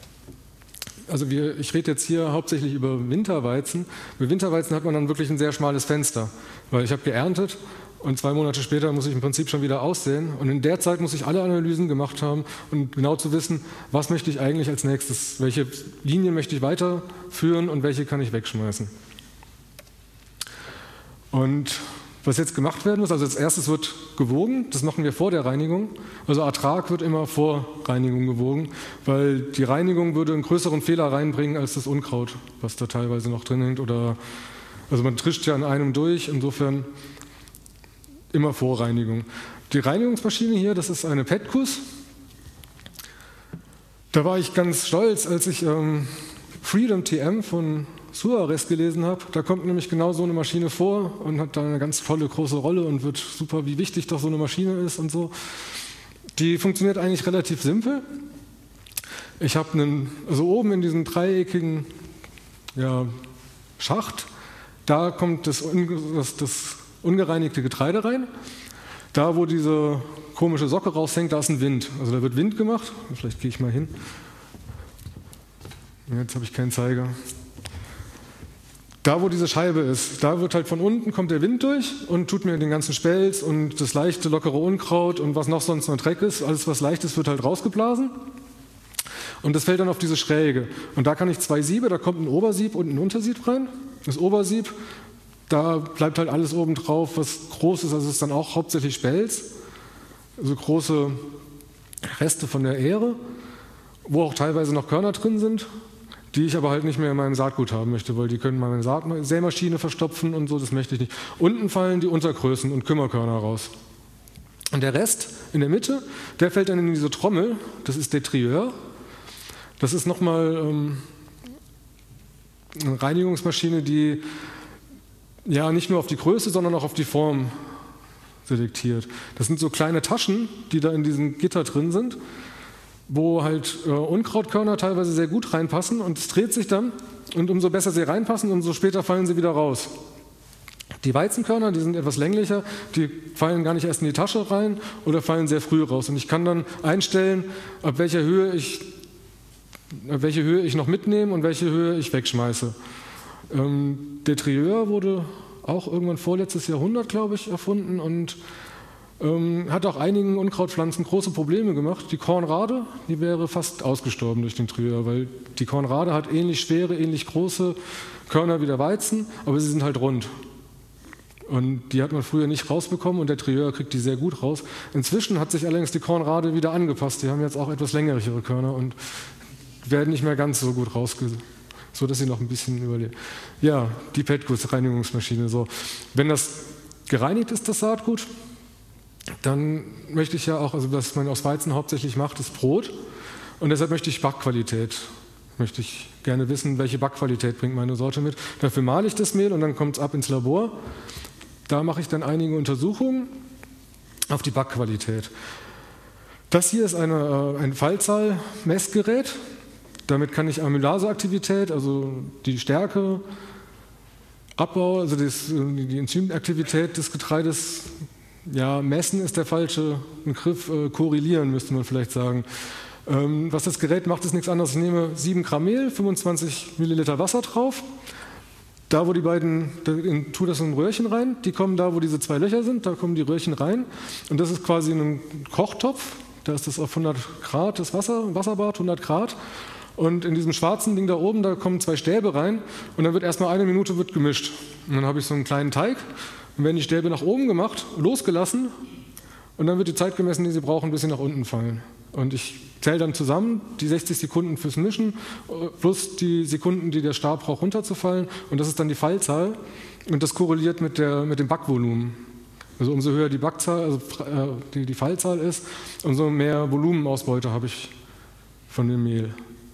also wir, ich rede jetzt hier hauptsächlich über Winterweizen. Bei Winterweizen hat man dann wirklich ein sehr schmales Fenster, weil ich habe geerntet und zwei Monate später muss ich im Prinzip schon wieder aussehen. Und in der Zeit muss ich alle Analysen gemacht haben und genau zu wissen, was möchte ich eigentlich als nächstes, welche Linien möchte ich weiterführen und welche kann ich wegschmeißen. Und was jetzt gemacht werden muss, also als erstes wird gewogen, das machen wir vor der Reinigung. Also Ertrag wird immer vor Reinigung gewogen, weil die Reinigung würde einen größeren Fehler reinbringen als das Unkraut, was da teilweise noch drin hängt. Oder, also man trischt ja an einem durch, insofern immer vor Reinigung. Die Reinigungsmaschine hier, das ist eine Petkus. Da war ich ganz stolz, als ich ähm, Freedom T M von Suarez gelesen habe, da kommt nämlich genau so eine Maschine vor und hat da eine ganz volle große Rolle und wird super, wie wichtig doch so eine Maschine ist und so. Die funktioniert eigentlich relativ simpel. Ich habe einen, also oben in diesem dreieckigen ja, Schacht, da kommt das, das, das ungereinigte Getreide rein. Da, wo diese komische Socke raushängt, da ist ein Wind. Also da wird Wind gemacht. Vielleicht gehe ich mal hin. Jetzt habe ich keinen Zeiger. Da, wo diese Scheibe ist, da wird halt von unten, kommt der Wind durch und tut mir den ganzen Spelz und das leichte, lockere Unkraut und was noch sonst noch Dreck ist, alles was leicht ist, wird halt rausgeblasen und das fällt dann auf diese Schräge. Und da kann ich zwei Siebe, da kommt ein Obersieb und ein Untersieb rein. Das Obersieb, da bleibt halt alles oben drauf, was groß ist, also es ist dann auch hauptsächlich Spelz, also große Reste von der Ähre, wo auch teilweise noch Körner drin sind, die ich aber halt nicht mehr in meinem Saatgut haben möchte, weil die können meine Saat Sämaschine verstopfen und so, das möchte ich nicht. Unten fallen die Untergrößen und Kümmerkörner raus. Und der Rest in der Mitte, der fällt dann in diese Trommel, das ist der Trieur. Das ist nochmal ähm, eine Reinigungsmaschine, die ja nicht nur auf die Größe, sondern auch auf die Form selektiert. Das sind so kleine Taschen, die da in diesem Gitter drin sind, wo halt äh, Unkrautkörner teilweise sehr gut reinpassen und es dreht sich dann und umso besser sie reinpassen, umso später fallen sie wieder raus. Die Weizenkörner, die sind etwas länglicher, die fallen gar nicht erst in die Tasche rein oder fallen sehr früh raus und ich kann dann einstellen, ab welcher Höhe ich welche Höhe ich noch mitnehme und welche Höhe ich wegschmeiße. Ähm, der Trieur wurde auch irgendwann vorletztes Jahrhundert, glaube ich, erfunden und ähm, hat auch einigen Unkrautpflanzen große Probleme gemacht. Die Kornrade, die wäre fast ausgestorben durch den Trieur, weil die Kornrade hat ähnlich schwere, ähnlich große Körner wie der Weizen, aber sie sind halt rund. Und die hat man früher nicht rausbekommen und der Trieur kriegt die sehr gut raus. Inzwischen hat sich allerdings die Kornrade wieder angepasst. Die haben jetzt auch etwas längerichere Körner und werden nicht mehr ganz so gut rausgesetzt, so dass sie noch ein bisschen überleben. Ja, die Petgut-Reinigungsmaschine. So. Wenn das gereinigt ist, das Saatgut, dann möchte ich ja auch, also was man aus Weizen hauptsächlich macht, ist Brot. Und deshalb möchte ich Backqualität. Möchte ich gerne wissen, welche Backqualität bringt meine Sorte mit. Dafür male ich das Mehl und dann kommt es ab ins Labor. Da mache ich dann einige Untersuchungen auf die Backqualität. Das hier ist eine, ein Fallzahl-Messgerät. Damit kann ich Amylaseaktivität, also die Stärke, Abbau, also das, die Enzymaktivität des Getreides, ja, messen ist der falsche Begriff, äh, korrelieren müsste man vielleicht sagen. Ähm, was das Gerät macht, ist nichts anderes. Ich nehme sieben Gramm Mehl, fünfundzwanzig Milliliter Wasser drauf. Da, wo die beiden, da tue das in ein Röhrchen rein, die kommen da, wo diese zwei Löcher sind, da kommen die Röhrchen rein. Und das ist quasi ein Kochtopf, da ist das auf hundert Grad, das Wasser, Wasserbad, hundert Grad. Und in diesem schwarzen Ding da oben, da kommen zwei Stäbe rein und dann wird erstmal eine Minute wird gemischt. Und dann habe ich so einen kleinen Teig und werden die Stäbe nach oben gemacht, losgelassen und dann wird die Zeit gemessen, die sie brauchen, bis sie nach unten fallen. Und ich zähle dann zusammen die sechzig Sekunden fürs Mischen plus die Sekunden, die der Stab braucht, runterzufallen. Und das ist dann die Fallzahl. Und das korreliert mit, der, mit dem Backvolumen. Also umso höher die Backzahl, also die, die Fallzahl ist, umso mehr Volumenausbeute habe ich von dem Mehl.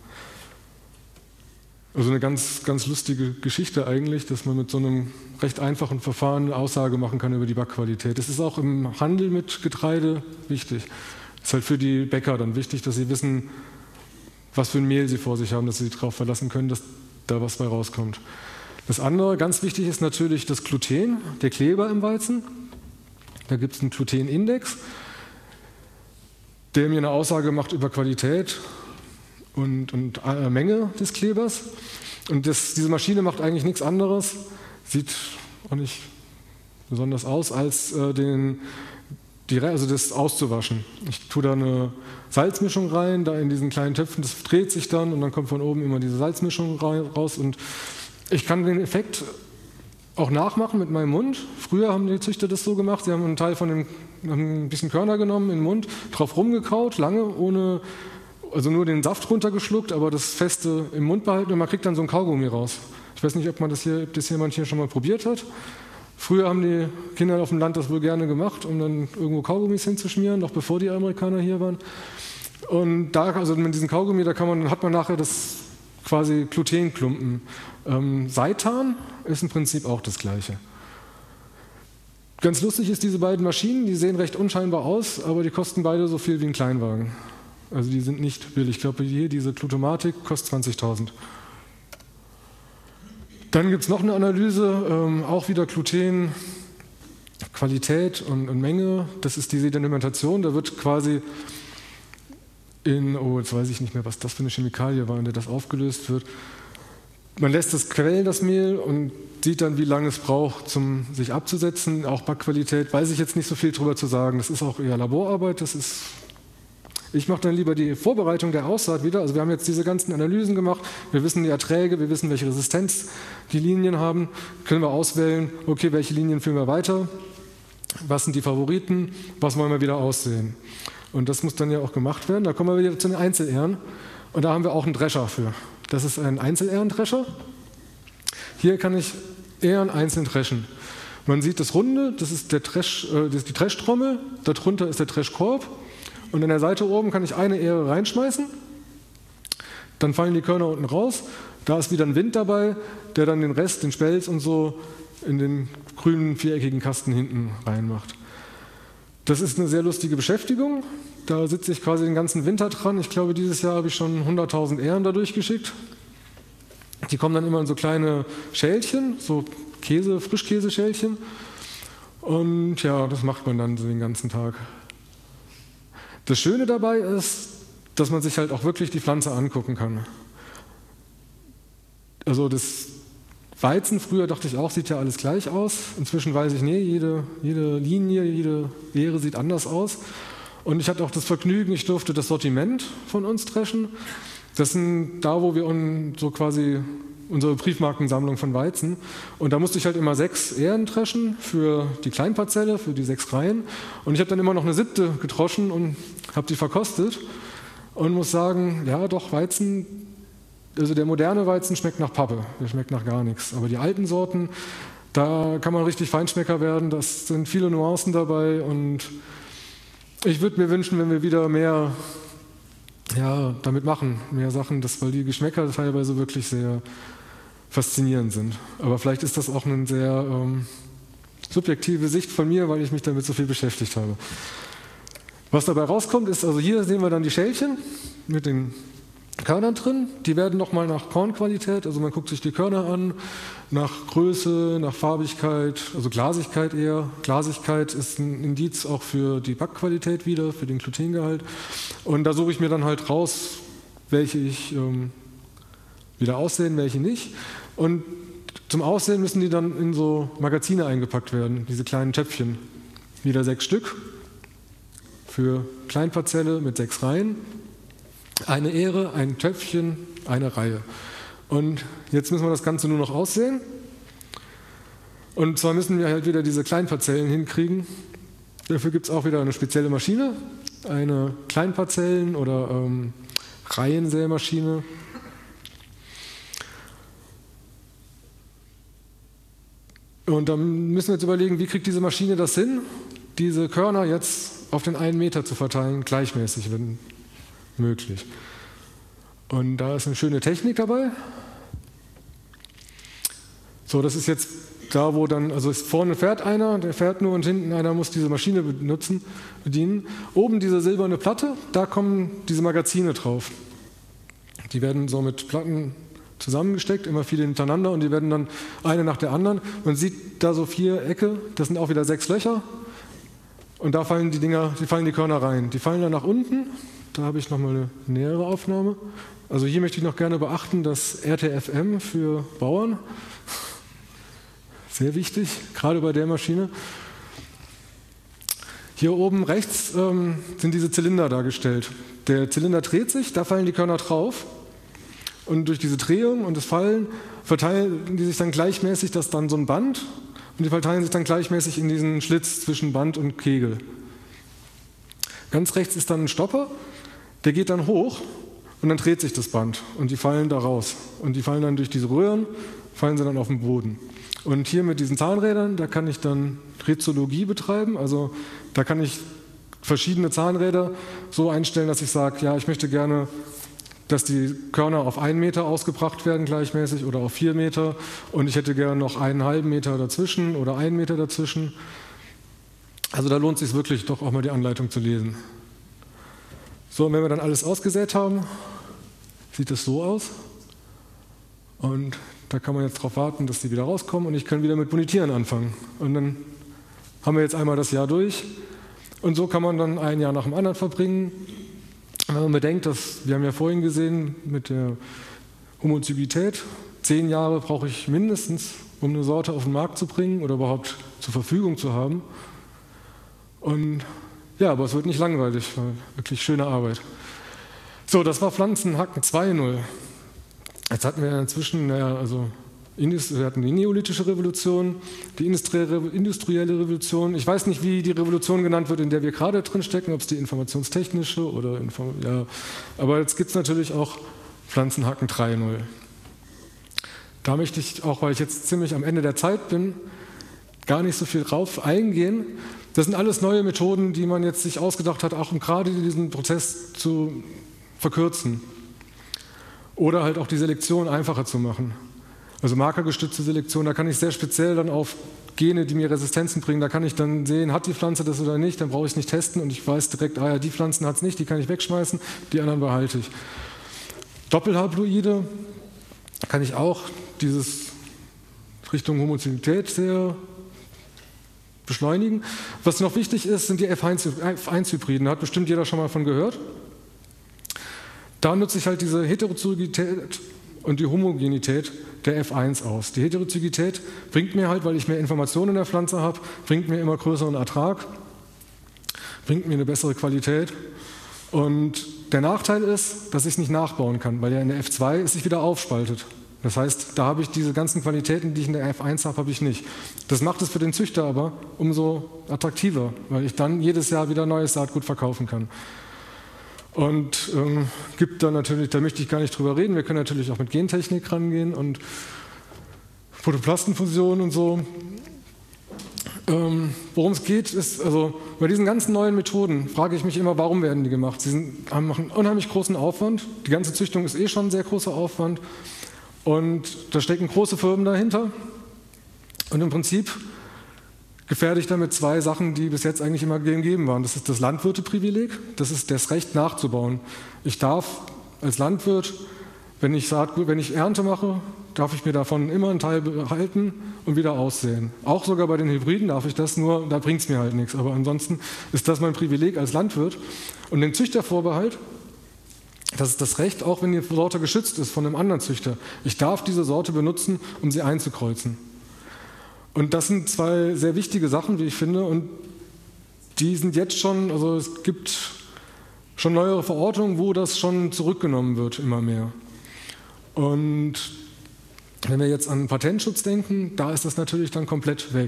Also eine ganz, ganz lustige Geschichte eigentlich, dass man mit so einem recht einfachen Verfahren eine Aussage machen kann über die Backqualität. Das ist auch im Handel mit Getreide wichtig. Das ist halt für die Bäcker dann wichtig, dass sie wissen, was für ein Mehl sie vor sich haben, dass sie sich darauf verlassen können, dass da was bei rauskommt. Das andere, ganz wichtig, ist natürlich das Gluten, der Kleber im Weizen. Da gibt es einen Glutenindex, der mir eine Aussage macht über Qualität und, und äh, Menge des Klebers. Und das, diese Maschine macht eigentlich nichts anderes, sieht auch nicht besonders aus, als äh, den, die, also das auszuwaschen. Ich tue da eine Salzmischung rein, da in diesen kleinen Töpfen, das dreht sich dann und dann kommt von oben immer diese Salzmischung raus. Und ich kann den Effekt auch nachmachen mit meinem Mund. Früher haben die Züchter das so gemacht, sie haben einen Teil von dem, haben ein bisschen Körner genommen in den Mund, drauf rumgekaut, lange, ohne, also nur den Saft runtergeschluckt, aber das Feste im Mund behalten und man kriegt dann so ein Kaugummi raus. Ich weiß nicht, ob man das hier, ob das jemand hier schon mal probiert hat. Früher haben die Kinder auf dem Land das wohl gerne gemacht, um dann irgendwo Kaugummis hinzuschmieren, noch bevor die Amerikaner hier waren. Und da, also mit diesem Kaugummi, da kann man, hat man nachher das quasi Glutenklumpen. Ähm, Seitan ist im Prinzip auch das Gleiche. Ganz lustig ist diese beiden Maschinen, die sehen recht unscheinbar aus, aber die kosten beide so viel wie ein Kleinwagen. Also die sind nicht billig. Ich glaube, hier diese Glutomatik kostet zwanzigtausend. Dann gibt es noch eine Analyse, ähm, auch wieder Gluten, Qualität und, und Menge. Das ist die Sedimentation. Da wird quasi in, oh, jetzt weiß ich nicht mehr, was das für eine Chemikalie war, in der das aufgelöst wird. Man lässt das quellen, das Mehl, und sieht dann, wie lange es braucht, um sich abzusetzen. Auch Backqualität, weiß ich jetzt nicht so viel drüber zu sagen. Das ist auch eher Laborarbeit. Das ist Ich mache dann lieber die Vorbereitung der Aussaat wieder. Also wir haben jetzt diese ganzen Analysen gemacht, wir wissen die Erträge, wir wissen, welche Resistenz die Linien haben, können wir auswählen, okay, welche Linien führen wir weiter, was sind die Favoriten, was wollen wir wieder aussehen. Und das muss dann ja auch gemacht werden. Da kommen wir wieder zu den Einzelähren und da haben wir auch einen Drescher für. Das ist ein Einzelährendrescher. Hier kann ich Ähren einzeln dreschen. Man sieht das Runde, das ist, der Dresch, äh, das ist die Dreschtrommel, darunter ist der Dreschkorb. Und an der Seite oben kann ich eine Ähre reinschmeißen, dann fallen die Körner unten raus, da ist wieder ein Wind dabei, der dann den Rest, den Spelz und so in den grünen viereckigen Kasten hinten reinmacht. Das ist eine sehr lustige Beschäftigung, da sitze ich quasi den ganzen Winter dran. Ich glaube, dieses Jahr habe ich schon hunderttausend Ähren da durchgeschickt. Die kommen dann immer in so kleine Schälchen, so Käse, Frischkäseschälchen, und ja, das macht man dann so den ganzen Tag. Das Schöne dabei ist, dass man sich halt auch wirklich die Pflanze angucken kann. Also das Weizen, früher dachte ich auch, sieht ja alles gleich aus. Inzwischen weiß ich, nee, jede, jede Linie, jede Ähre sieht anders aus. Und ich hatte auch das Vergnügen, ich durfte das Sortiment von uns dreschen. Das sind da, wo wir so quasi unsere Briefmarkensammlung von Weizen. Und da musste ich halt immer sechs Ähren dreschen für die Kleinparzelle, für die sechs Reihen. Und ich habe dann immer noch eine siebte gedroschen und habe die verkostet. Und muss sagen, ja doch, Weizen, also der moderne Weizen schmeckt nach Pappe, der schmeckt nach gar nichts. Aber die alten Sorten, da kann man richtig Feinschmecker werden, das sind viele Nuancen dabei. Und ich würde mir wünschen, wenn wir wieder mehr ja, damit machen, mehr Sachen, das, weil die Geschmäcker teilweise wirklich sehr faszinierend sind. Aber vielleicht ist das auch eine sehr ähm, subjektive Sicht von mir, weil ich mich damit so viel beschäftigt habe. Was dabei rauskommt, ist, also hier sehen wir dann die Schälchen mit den Körnern drin. Die werden nochmal nach Kornqualität, also man guckt sich die Körner an, nach Größe, nach Farbigkeit, also Glasigkeit eher. Glasigkeit ist ein Indiz auch für die Backqualität wieder, für den Glutengehalt. Und da suche ich mir dann halt raus, welche ich ähm, wieder aussehen, welche nicht. Und zum Aussehen müssen die dann in so Magazine eingepackt werden, diese kleinen Töpfchen. Wieder sechs Stück für Kleinparzelle mit sechs Reihen. Eine Ähre, ein Töpfchen, eine Reihe. Und jetzt müssen wir das Ganze nur noch aussehen. Und zwar müssen wir halt wieder diese Kleinparzellen hinkriegen. Dafür gibt es auch wieder eine spezielle Maschine, eine Kleinparzellen- oder ähm, Reihensämaschine. Und dann müssen wir jetzt überlegen, wie kriegt diese Maschine das hin, diese Körner jetzt auf den einen Meter zu verteilen, gleichmäßig, wenn möglich. Und da ist eine schöne Technik dabei. So, das ist jetzt da, wo dann, also vorne fährt einer, der fährt nur und hinten einer muss diese Maschine benutzen, bedienen. Oben diese silberne Platte, da kommen diese Magazine drauf. Die werden so mit Platten zusammengesteckt, immer viele hintereinander und die werden dann eine nach der anderen. Man sieht da so vier Ecke, das sind auch wieder sechs Löcher und da fallen die Dinger, die fallen die Körner rein. Die fallen dann nach unten, da habe ich nochmal eine nähere Aufnahme. Also hier möchte ich noch gerne beachten, das R T F M für Bauern, sehr wichtig, gerade bei der Maschine. Hier oben rechts ähm, sind diese Zylinder dargestellt. Der Zylinder dreht sich, da fallen die Körner drauf. Und durch diese Drehung und das Fallen verteilen die sich dann gleichmäßig, das ist dann so ein Band, und die verteilen sich dann gleichmäßig in diesen Schlitz zwischen Band und Kegel. Ganz rechts ist dann ein Stopper, der geht dann hoch und dann dreht sich das Band und die fallen da raus. Und die fallen dann durch diese Röhren, fallen sie dann auf den Boden. Und hier mit diesen Zahnrädern, da kann ich dann Rezologie betreiben, also da kann ich verschiedene Zahnräder so einstellen, dass ich sage, ja, ich möchte gerne, dass die Körner auf einen Meter ausgebracht werden gleichmäßig oder auf vier Meter und ich hätte gerne noch einen halben Meter dazwischen oder einen Meter dazwischen. Also da lohnt es sich wirklich doch auch mal die Anleitung zu lesen. So, und wenn wir dann alles ausgesät haben, sieht es so aus und da kann man jetzt darauf warten, dass die wieder rauskommen und ich kann wieder mit Bonitieren anfangen. Und dann haben wir jetzt einmal das Jahr durch und so kann man dann ein Jahr nach dem anderen verbringen. Wenn man bedenkt, dass, wir haben ja vorhin gesehen, mit der Homozygität, zehn Jahre brauche ich mindestens, um eine Sorte auf den Markt zu bringen oder überhaupt zur Verfügung zu haben. Und ja, aber es wird nicht langweilig, weil wirklich schöne Arbeit. So, das war Pflanzenhacken zwei Punkt null. Jetzt hatten wir inzwischen, naja, also wir hatten die neolithische Revolution, die industrielle Revolution. Ich weiß nicht, wie die Revolution genannt wird, in der wir gerade drin stecken, ob es die informationstechnische oder, Inform ja. Aber jetzt gibt es natürlich auch Pflanzenhacken drei Punkt null. Da möchte ich, auch weil ich jetzt ziemlich am Ende der Zeit bin, gar nicht so viel drauf eingehen. Das sind alles neue Methoden, die man jetzt sich ausgedacht hat, auch um gerade diesen Prozess zu verkürzen. Oder halt auch die Selektion einfacher zu machen. Also markergestützte Selektion, da kann ich sehr speziell dann auf Gene, die mir Resistenzen bringen, da kann ich dann sehen, hat die Pflanze das oder nicht, dann brauche ich es nicht testen und ich weiß direkt, ah ja, die Pflanzen hat es nicht, die kann ich wegschmeißen, die anderen behalte ich. Doppelhaploide kann ich auch dieses Richtung Homozygität sehr beschleunigen. Was noch wichtig ist, sind die F eins Hybriden, da hat bestimmt jeder schon mal von gehört. Da nutze ich halt diese Heterozygität und die Homogenität der F eins aus. Die Heterozygität bringt mir halt, weil ich mehr Informationen in der Pflanze habe, bringt mir immer größeren Ertrag, bringt mir eine bessere Qualität. Und der Nachteil ist, dass ich es nicht nachbauen kann, weil ja in der F zwei es sich wieder aufspaltet. Das heißt, da habe ich diese ganzen Qualitäten, die ich in der F eins habe, habe ich nicht. Das macht es für den Züchter aber umso attraktiver, weil ich dann jedes Jahr wieder neues Saatgut verkaufen kann. Und ähm, gibt dann natürlich, da möchte ich gar nicht drüber reden, wir können natürlich auch mit Gentechnik rangehen und Protoplastenfusion und so. Ähm, worum es geht, ist, also bei diesen ganzen neuen Methoden frage ich mich immer, warum werden die gemacht? Sie sind, machen unheimlich großen Aufwand, die ganze Züchtung ist eh schon ein sehr großer Aufwand und da stecken große Firmen dahinter und im Prinzip gefährde ich damit zwei Sachen, die bis jetzt eigentlich immer gegeben waren. Das ist das Landwirteprivileg, das ist das Recht nachzubauen. Ich darf als Landwirt, wenn ich Saatgut, wenn ich Ernte mache, darf ich mir davon immer einen Teil behalten und wieder aussehen. Auch sogar bei den Hybriden darf ich das, nur da bringt es mir halt nichts. Aber ansonsten ist das mein Privileg als Landwirt. Und den Züchtervorbehalt, das ist das Recht, auch wenn die Sorte geschützt ist von einem anderen Züchter. Ich darf diese Sorte benutzen, um sie einzukreuzen. Und das sind zwei sehr wichtige Sachen, wie ich finde, und die sind jetzt schon, also es gibt schon neuere Verordnungen, wo das schon zurückgenommen wird, immer mehr. Und wenn wir jetzt an Patentschutz denken, da ist das natürlich dann komplett weg.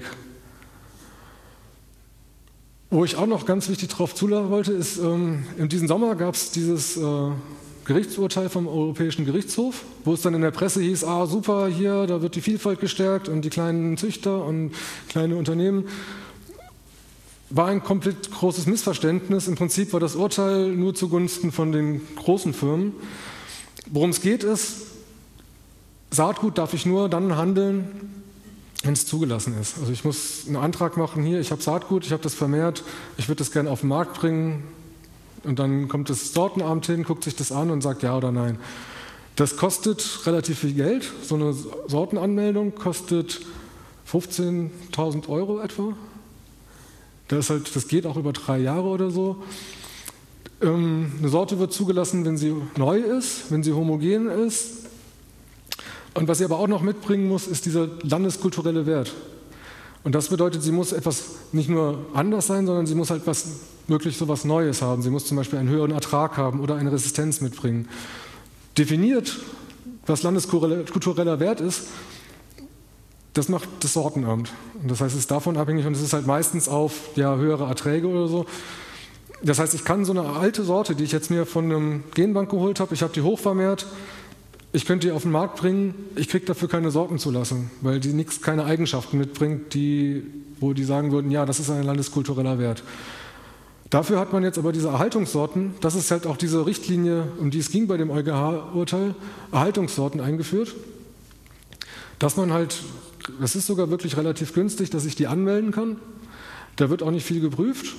Wo ich auch noch ganz wichtig darauf zulassen wollte, ist, ähm, in diesem Sommer gab es dieses äh, Gerichtsurteil vom Europäischen Gerichtshof, wo es dann in der Presse hieß, ah super, hier, da wird die Vielfalt gestärkt und die kleinen Züchter und kleine Unternehmen. War ein komplett großes Missverständnis. Im Prinzip war das Urteil nur zugunsten von den großen Firmen. Worum es geht ist, Saatgut darf ich nur dann handeln, wenn es zugelassen ist. Also ich muss einen Antrag machen, hier, ich habe Saatgut, ich habe das vermehrt, ich würde das gerne auf den Markt bringen. Und dann kommt das Sortenamt hin, guckt sich das an und sagt ja oder nein. Das kostet relativ viel Geld. So eine Sortenanmeldung kostet fünfzehntausend Euro etwa. Das, halt, das geht auch über drei Jahre oder so. Ähm, eine Sorte wird zugelassen, wenn sie neu ist, wenn sie homogen ist. Und was sie aber auch noch mitbringen muss, ist dieser landeskulturelle Wert. Und das bedeutet, sie muss etwas nicht nur anders sein, sondern sie muss halt was, wirklich so was Neues haben. Sie muss zum Beispiel einen höheren Ertrag haben oder eine Resistenz mitbringen. Definiert, was landeskultureller Wert ist, das macht das Sortenamt. Und das heißt, es ist davon abhängig und es ist halt meistens auf ja, höhere Erträge oder so. Das heißt, ich kann so eine alte Sorte, die ich jetzt mir von einem Genbank geholt habe, ich habe die hochvermehrt, ich könnte die auf den Markt bringen, ich kriege dafür keine Sortenzulassung, weil die nix, keine Eigenschaften mitbringt, die, wo die sagen würden, ja, das ist ein landeskultureller Wert. Dafür hat man jetzt aber diese Erhaltungssorten, das ist halt auch diese Richtlinie, um die es ging bei dem EuGH-Urteil, Erhaltungssorten eingeführt, dass man halt, das ist sogar wirklich relativ günstig, dass ich die anmelden kann, da wird auch nicht viel geprüft.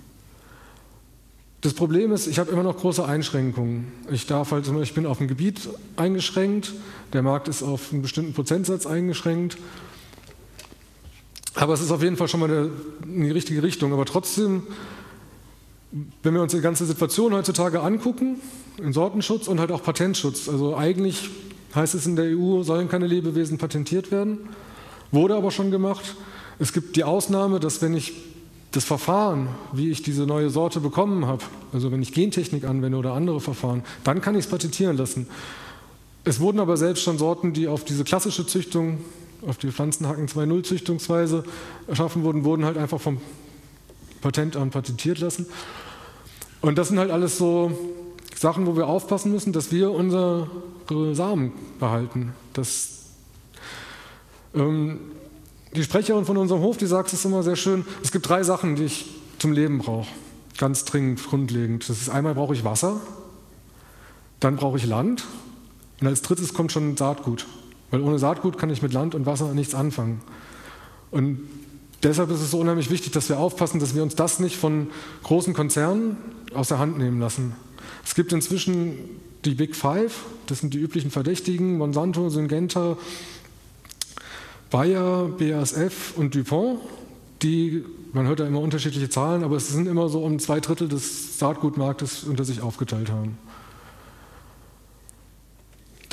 Das Problem ist, ich habe immer noch große Einschränkungen. Ich darf halt, ich bin auf ein Gebiet eingeschränkt, der Markt ist auf einen bestimmten Prozentsatz eingeschränkt. Aber es ist auf jeden Fall schon mal eine, in die richtige Richtung. Aber trotzdem, wenn wir uns die ganze Situation heutzutage angucken, im Sortenschutz und halt auch Patentschutz, also eigentlich heißt es in der E U, sollen keine Lebewesen patentiert werden, wurde aber schon gemacht. Es gibt die Ausnahme, dass wenn ich das Verfahren, wie ich diese neue Sorte bekommen habe, also wenn ich Gentechnik anwende oder andere Verfahren, dann kann ich es patentieren lassen. Es wurden aber selbst schon Sorten, die auf diese klassische Züchtung, auf die Pflanzenhacken zwei Punkt null Züchtungsweise erschaffen wurden, wurden halt einfach vom Patentamt patentiert lassen. Und das sind halt alles so Sachen, wo wir aufpassen müssen, dass wir unsere Samen behalten. Das, ähm, Die Sprecherin von unserem Hof, die sagt es immer sehr schön, es gibt drei Sachen, die ich zum Leben brauche, ganz dringend, grundlegend. Das ist einmal brauche ich Wasser, dann brauche ich Land und als drittes kommt schon Saatgut. Weil ohne Saatgut kann ich mit Land und Wasser nichts anfangen. Und deshalb ist es so unheimlich wichtig, dass wir aufpassen, dass wir uns das nicht von großen Konzernen aus der Hand nehmen lassen. Es gibt inzwischen die Big Five, das sind die üblichen Verdächtigen, Monsanto, Syngenta, Bayer, B A S F und DuPont, die, man hört ja immer unterschiedliche Zahlen, aber es sind immer so um zwei Drittel des Saatgutmarktes unter sich aufgeteilt haben.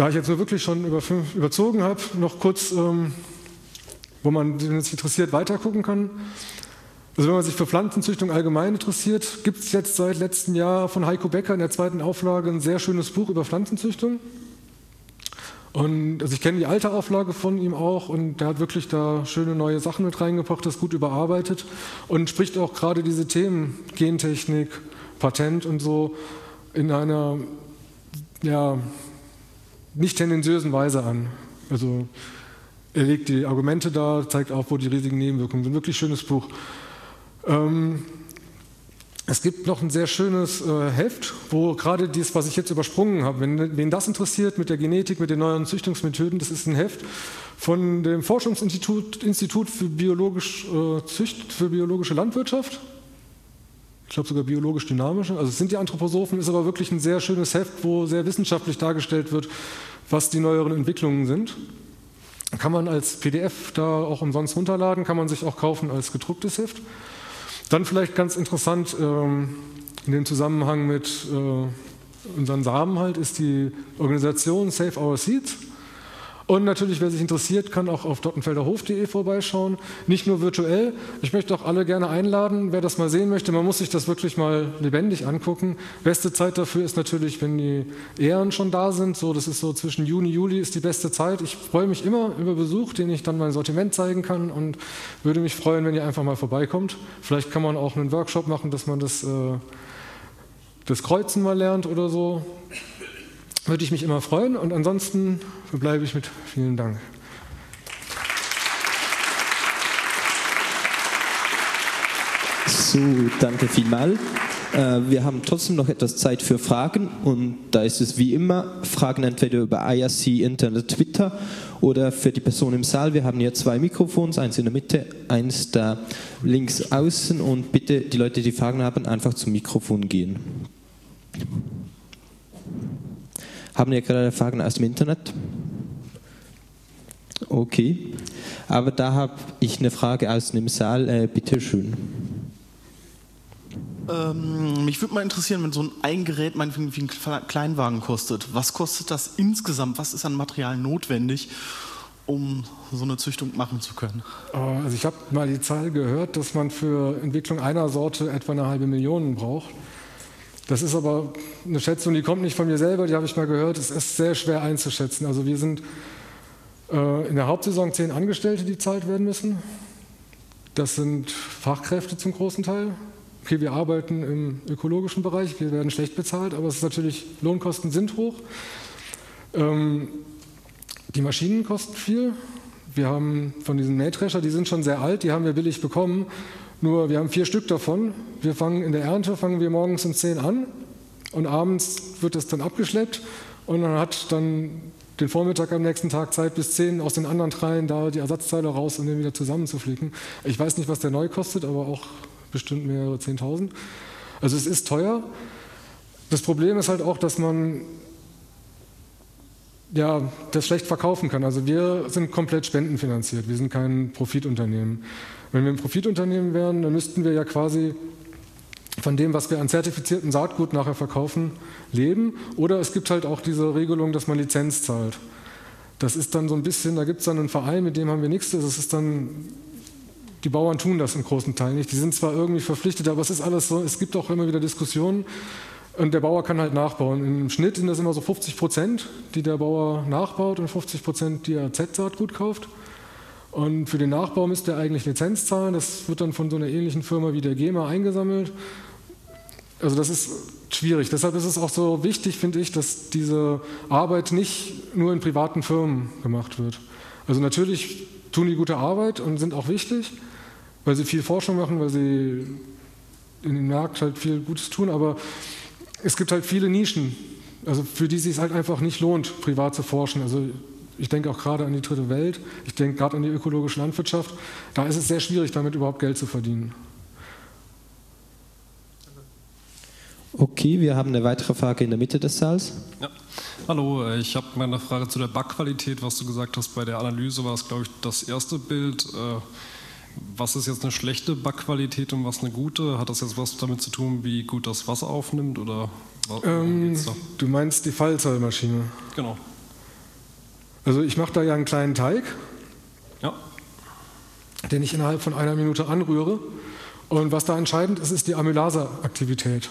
Da ich jetzt nur wirklich schon über fünf, überzogen habe, noch kurz, ähm, wo man, wenn es interessiert, weitergucken kann. Also wenn man sich für Pflanzenzüchtung allgemein interessiert, gibt es jetzt seit letztem Jahr von Heiko Becker in der zweiten Auflage ein sehr schönes Buch über Pflanzenzüchtung. Und also ich kenne die alte Auflage von ihm auch und der hat wirklich da schöne neue Sachen mit reingebracht, das gut überarbeitet und spricht auch gerade diese Themen Gentechnik, Patent und so in einer ja, nicht tendenziösen Weise an. Also er legt die Argumente dar, zeigt auch, wo die riesigen Nebenwirkungen sind. Wirklich schönes Buch. Ähm, es gibt noch ein sehr schönes äh, Heft, wo gerade dies, was ich jetzt übersprungen habe, wenn wen das interessiert mit der Genetik, mit den neuen Züchtungsmethoden, das ist ein Heft von dem Forschungsinstitut Institut für, Biologisch, äh, Zücht, für biologische Landwirtschaft. Ich glaube sogar biologisch dynamische. Also es sind die Anthroposophen, ist aber wirklich ein sehr schönes Heft, wo sehr wissenschaftlich dargestellt wird, was die neueren Entwicklungen sind. Kann man als P D F da auch umsonst runterladen, kann man sich auch kaufen als gedrucktes Heft. Dann vielleicht ganz interessant ähm, in dem Zusammenhang mit äh, unseren Samen halt ist die Organisation Save Our Seeds. Und natürlich, wer sich interessiert, kann auch auf dottenfelderhof punkt de vorbeischauen. Nicht nur virtuell. Ich möchte auch alle gerne einladen, wer das mal sehen möchte. Man muss sich das wirklich mal lebendig angucken. Beste Zeit dafür ist natürlich, wenn die Ähren schon da sind. So, das ist so zwischen Juni, Juli ist die beste Zeit. Ich freue mich immer über Besuch, den ich dann mein Sortiment zeigen kann und würde mich freuen, wenn ihr einfach mal vorbeikommt. Vielleicht kann man auch einen Workshop machen, dass man das, äh, das Kreuzen mal lernt oder so. Würde ich mich immer freuen und ansonsten verbleibe ich mit vielen Dank. So, danke vielmals. Wir haben trotzdem noch etwas Zeit für Fragen und da ist es wie immer, Fragen entweder über I R C, Internet, Twitter oder für die Person im Saal. Wir haben hier zwei Mikrofons, eins in der Mitte, eins da links außen und bitte die Leute, die Fragen haben, einfach zum Mikrofon gehen. Haben wir gerade Fragen aus dem Internet? Okay, aber da habe ich eine Frage aus dem Saal. Äh, bitte schön. Ähm, mich würde mal interessieren, wenn so ein Gerät meinetwegen wie ein Kleinwagen kostet. Was kostet das insgesamt? Was ist an Material notwendig, um so eine Züchtung machen zu können? Also ich habe mal die Zahl gehört, dass man für Entwicklung einer Sorte etwa eine halbe Million braucht. Das ist aber eine Schätzung, die kommt nicht von mir selber, die habe ich mal gehört. Es ist sehr schwer einzuschätzen. Also wir sind äh, in der Hauptsaison zehn Angestellte, die bezahlt werden müssen. Das sind Fachkräfte zum großen Teil. Okay, wir arbeiten im ökologischen Bereich, wir werden schlecht bezahlt, aber es ist natürlich, Lohnkosten sind hoch. Ähm, die Maschinen kosten viel. Wir haben von diesen Mähdrescher, die sind schon sehr alt, die haben wir billig bekommen. Nur wir haben vier Stück davon. Wir fangen in der Ernte, fangen wir morgens um zehn an und abends wird das dann abgeschleppt und man hat dann den Vormittag am nächsten Tag Zeit bis zehn aus den anderen dreien da die Ersatzteile raus und den wieder zusammenzuflicken. Ich weiß nicht, was der neu kostet, aber auch bestimmt mehrere zehntausend. Also es ist teuer. Das Problem ist halt auch, dass man ja, das schlecht verkaufen kann. Also wir sind komplett spendenfinanziert, wir sind kein Profitunternehmen. Wenn wir ein Profitunternehmen wären, dann müssten wir ja quasi von dem, was wir an zertifiziertem Saatgut nachher verkaufen, leben. Oder es gibt halt auch diese Regelung, dass man Lizenz zahlt. Das ist dann so ein bisschen, da gibt es dann einen Verein, mit dem haben wir nichts. Das ist dann, die Bauern tun das im großen Teil nicht. Die sind zwar irgendwie verpflichtet, aber es ist alles so, es gibt auch immer wieder Diskussionen. Und der Bauer kann halt nachbauen. Im Schnitt sind das immer so fünfzig Prozent, die der Bauer nachbaut und fünfzig Prozent, die er Z-Saatgut kauft. Und für den Nachbau müsste er eigentlich Lizenz zahlen. Das wird dann von so einer ähnlichen Firma wie der GEMA eingesammelt. Also das ist schwierig. Deshalb ist es auch so wichtig, finde ich, dass diese Arbeit nicht nur in privaten Firmen gemacht wird. Also natürlich tun die gute Arbeit und sind auch wichtig, weil sie viel Forschung machen, weil sie in den Markt halt viel Gutes tun, aber es gibt halt viele Nischen, also für die es sich halt einfach nicht lohnt, privat zu forschen. Also ich denke auch gerade an die dritte Welt, ich denke gerade an die ökologische Landwirtschaft. Da ist es sehr schwierig, damit überhaupt Geld zu verdienen. Okay, wir haben eine weitere Frage in der Mitte des Saals. Ja. Hallo, ich habe meine Frage zu der Backqualität, was du gesagt hast. Bei der Analyse war es, glaube ich, das erste Bild. Was ist jetzt eine schlechte Backqualität und was eine gute? Hat das jetzt was damit zu tun, wie gut das Wasser aufnimmt? Oder ähm, du meinst die Fallzahlmaschine? Genau. Also ich mache da ja einen kleinen Teig, Ja. den ich innerhalb von einer Minute anrühre. Und was da entscheidend ist, ist die Amylase-Aktivität.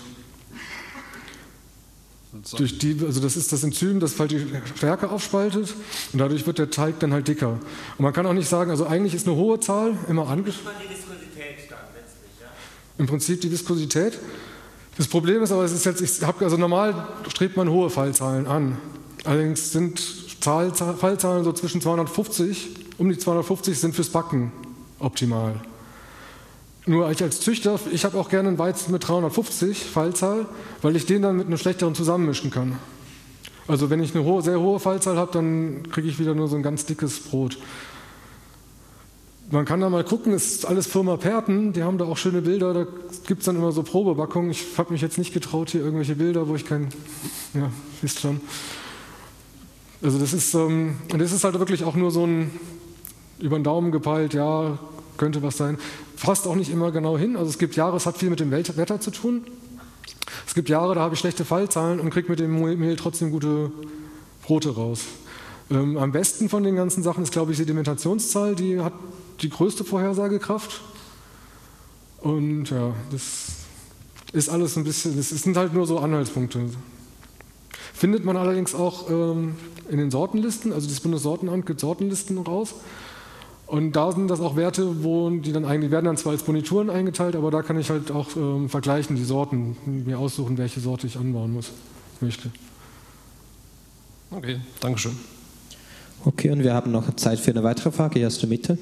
Durch die, also das ist das Enzym, das halt die Stärke aufspaltet und dadurch wird der Teig dann halt dicker. Und man kann auch nicht sagen, also eigentlich ist eine hohe Zahl immer angeschrieben. Die Viskosität dann letztlich, ja? Im Prinzip die Viskosität. Das Problem ist aber, es ist jetzt, ich habe also normal strebt man hohe Fallzahlen an. Allerdings sind Zahl, Fallzahlen so zwischen zweihundertfünfzig, um die zweihundertfünfzig sind fürs Backen optimal. Nur ich als Züchter, ich habe auch gerne einen Weizen mit dreihundertfünfzig Fallzahl, weil ich den dann mit einem schlechteren zusammenmischen kann. Also wenn ich eine hohe, sehr hohe Fallzahl habe, dann kriege ich wieder nur so ein ganz dickes Brot. Man kann da mal gucken, es ist alles Firma Perten, die haben da auch schöne Bilder, da gibt es dann immer so Probebackungen. Ich habe mich jetzt nicht getraut, hier irgendwelche Bilder, wo ich kein, ja, wisst schon. Also das ist, ähm, das ist halt wirklich auch nur so ein über den Daumen gepeilt, ja, könnte was sein. Fasst auch nicht immer genau hin. Also es gibt Jahre, es hat viel mit dem Wetter zu tun. Es gibt Jahre, da habe ich schlechte Fallzahlen und kriege mit dem Mehl trotzdem gute Brote raus. Ähm, am besten von den ganzen Sachen ist, glaube ich, die Sedimentationszahl, die hat die größte Vorhersagekraft. Und ja, das ist alles ein bisschen, das sind halt nur so Anhaltspunkte. Findet man allerdings auch ähm, in den Sortenlisten, also das Bundessortenamt gibt Sortenlisten raus. Und da sind das auch Werte, wo die dann eigentlich, die werden dann zwar als Bonituren eingeteilt, aber da kann ich halt auch ähm, vergleichen, die Sorten, mir aussuchen, welche Sorte ich anbauen muss, möchte. Okay, Dankeschön. Okay, und wir haben noch Zeit für eine weitere Frage. Erste Mitte.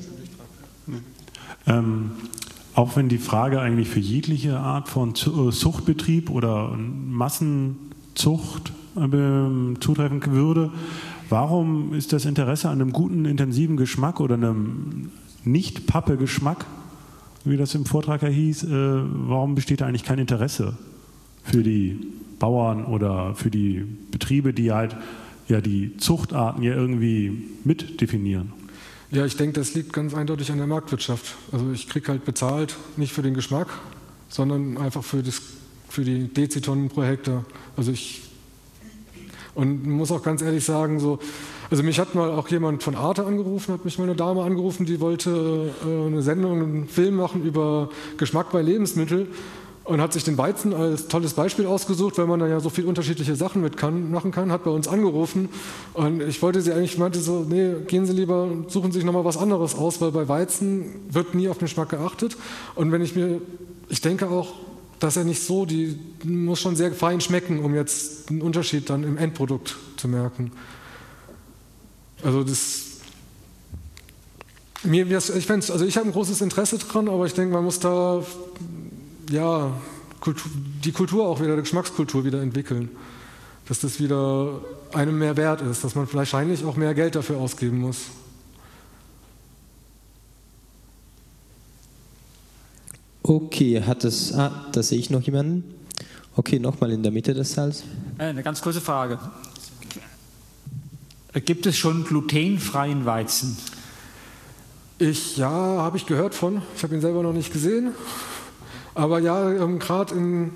Ähm, auch wenn die Frage eigentlich für jegliche Art von Zuchtbetrieb oder Massenzucht äh, zutreffen würde, warum ist das Interesse an einem guten, intensiven Geschmack oder einem Nicht-Pappe-Geschmack, wie das im Vortrag ja hieß, äh, warum besteht da eigentlich kein Interesse für die Bauern oder für die Betriebe, die halt ja die Zuchtarten ja irgendwie mitdefinieren? Ja, ich denke, das liegt ganz eindeutig an der Marktwirtschaft. Also ich kriege halt bezahlt, nicht für den Geschmack, sondern einfach für, das, für die Dezitonnen pro Hektar. Also ich Und muss auch ganz ehrlich sagen, so, also mich hat mal auch jemand von Arte angerufen, hat mich mal eine Dame angerufen, die wollte äh, eine Sendung, einen Film machen über Geschmack bei Lebensmitteln und hat sich den Weizen als tolles Beispiel ausgesucht, weil man da ja so viele unterschiedliche Sachen mit kann, machen kann, hat bei uns angerufen und ich wollte sie eigentlich, meinte so, nee, gehen Sie lieber, suchen Sie sich nochmal was anderes aus, weil bei Weizen wird nie auf den Geschmack geachtet und wenn ich mir, ich denke auch, dass er nicht so, die muss schon sehr fein schmecken, um jetzt einen Unterschied dann im Endprodukt zu merken. Also das, mir, ich fände, also ich habe ein großes Interesse dran, aber ich denke, man muss da ja Kultur, die Kultur auch wieder, die Geschmackskultur wieder entwickeln, dass das wieder einem mehr wert ist, dass man wahrscheinlich auch mehr Geld dafür ausgeben muss. Okay, hat es, ah, da sehe ich noch jemanden. Okay, nochmal in der Mitte des Saals. Eine ganz kurze Frage. Gibt es schon glutenfreien Weizen? Ich, ja, habe ich gehört von. Ich habe ihn selber noch nicht gesehen. Aber ja, ähm, gerade in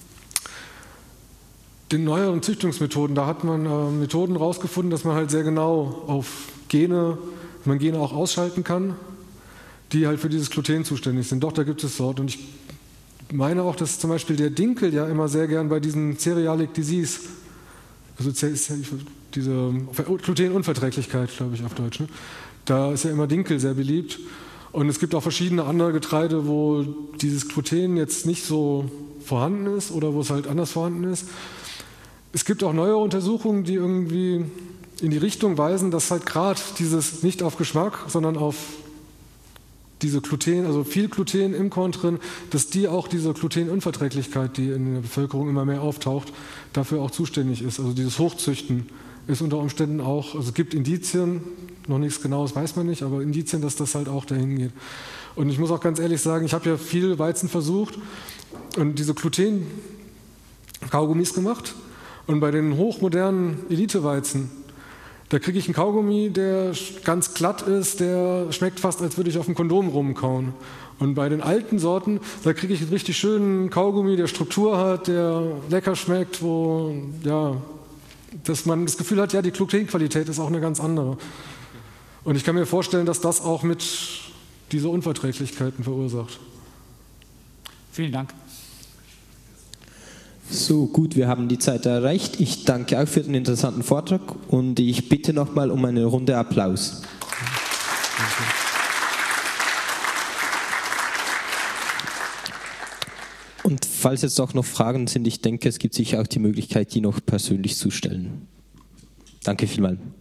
den neueren Züchtungsmethoden, da hat man äh, Methoden rausgefunden, dass man halt sehr genau auf Gene, man Gene auch ausschalten kann, die halt für dieses Gluten zuständig sind. Doch, da gibt es Sorten. Und ich meine auch, dass zum Beispiel der Dinkel ja immer sehr gern bei diesen Celiac Disease, also diese Glutenunverträglichkeit, glaube ich auf Deutsch, ne? Da ist ja immer Dinkel sehr beliebt. Und es gibt auch verschiedene andere Getreide, wo dieses Gluten jetzt nicht so vorhanden ist oder wo es halt anders vorhanden ist. Es gibt auch neue Untersuchungen, die irgendwie in die Richtung weisen, dass halt gerade dieses nicht auf Geschmack, sondern auf diese Gluten, also viel Gluten im Korn drin, dass die auch diese Glutenunverträglichkeit, die in der Bevölkerung immer mehr auftaucht, dafür auch zuständig ist. Also dieses Hochzüchten ist unter Umständen auch, also es gibt Indizien, noch nichts Genaues weiß man nicht, aber Indizien, dass das halt auch dahin geht. Und ich muss auch ganz ehrlich sagen, ich habe ja viel Weizen versucht und diese Gluten-Kaugummis gemacht und bei den hochmodernen Elite-Weizen, da kriege ich einen Kaugummi, der ganz glatt ist, der schmeckt fast, als würde ich auf ein Kondom rumkauen. Und bei den alten Sorten, da kriege ich einen richtig schönen Kaugummi, der Struktur hat, der lecker schmeckt, wo, ja, dass man das Gefühl hat, ja, die Gluteenqualität ist auch eine ganz andere. Und ich kann mir vorstellen, dass das auch mit diese Unverträglichkeiten verursacht. Vielen Dank. So, gut, wir haben die Zeit erreicht. Ich danke auch für den interessanten Vortrag und ich bitte nochmal um eine Runde Applaus. Und falls jetzt auch noch Fragen sind, ich denke, es gibt sicher auch die Möglichkeit, die noch persönlich zu stellen. Danke vielmals.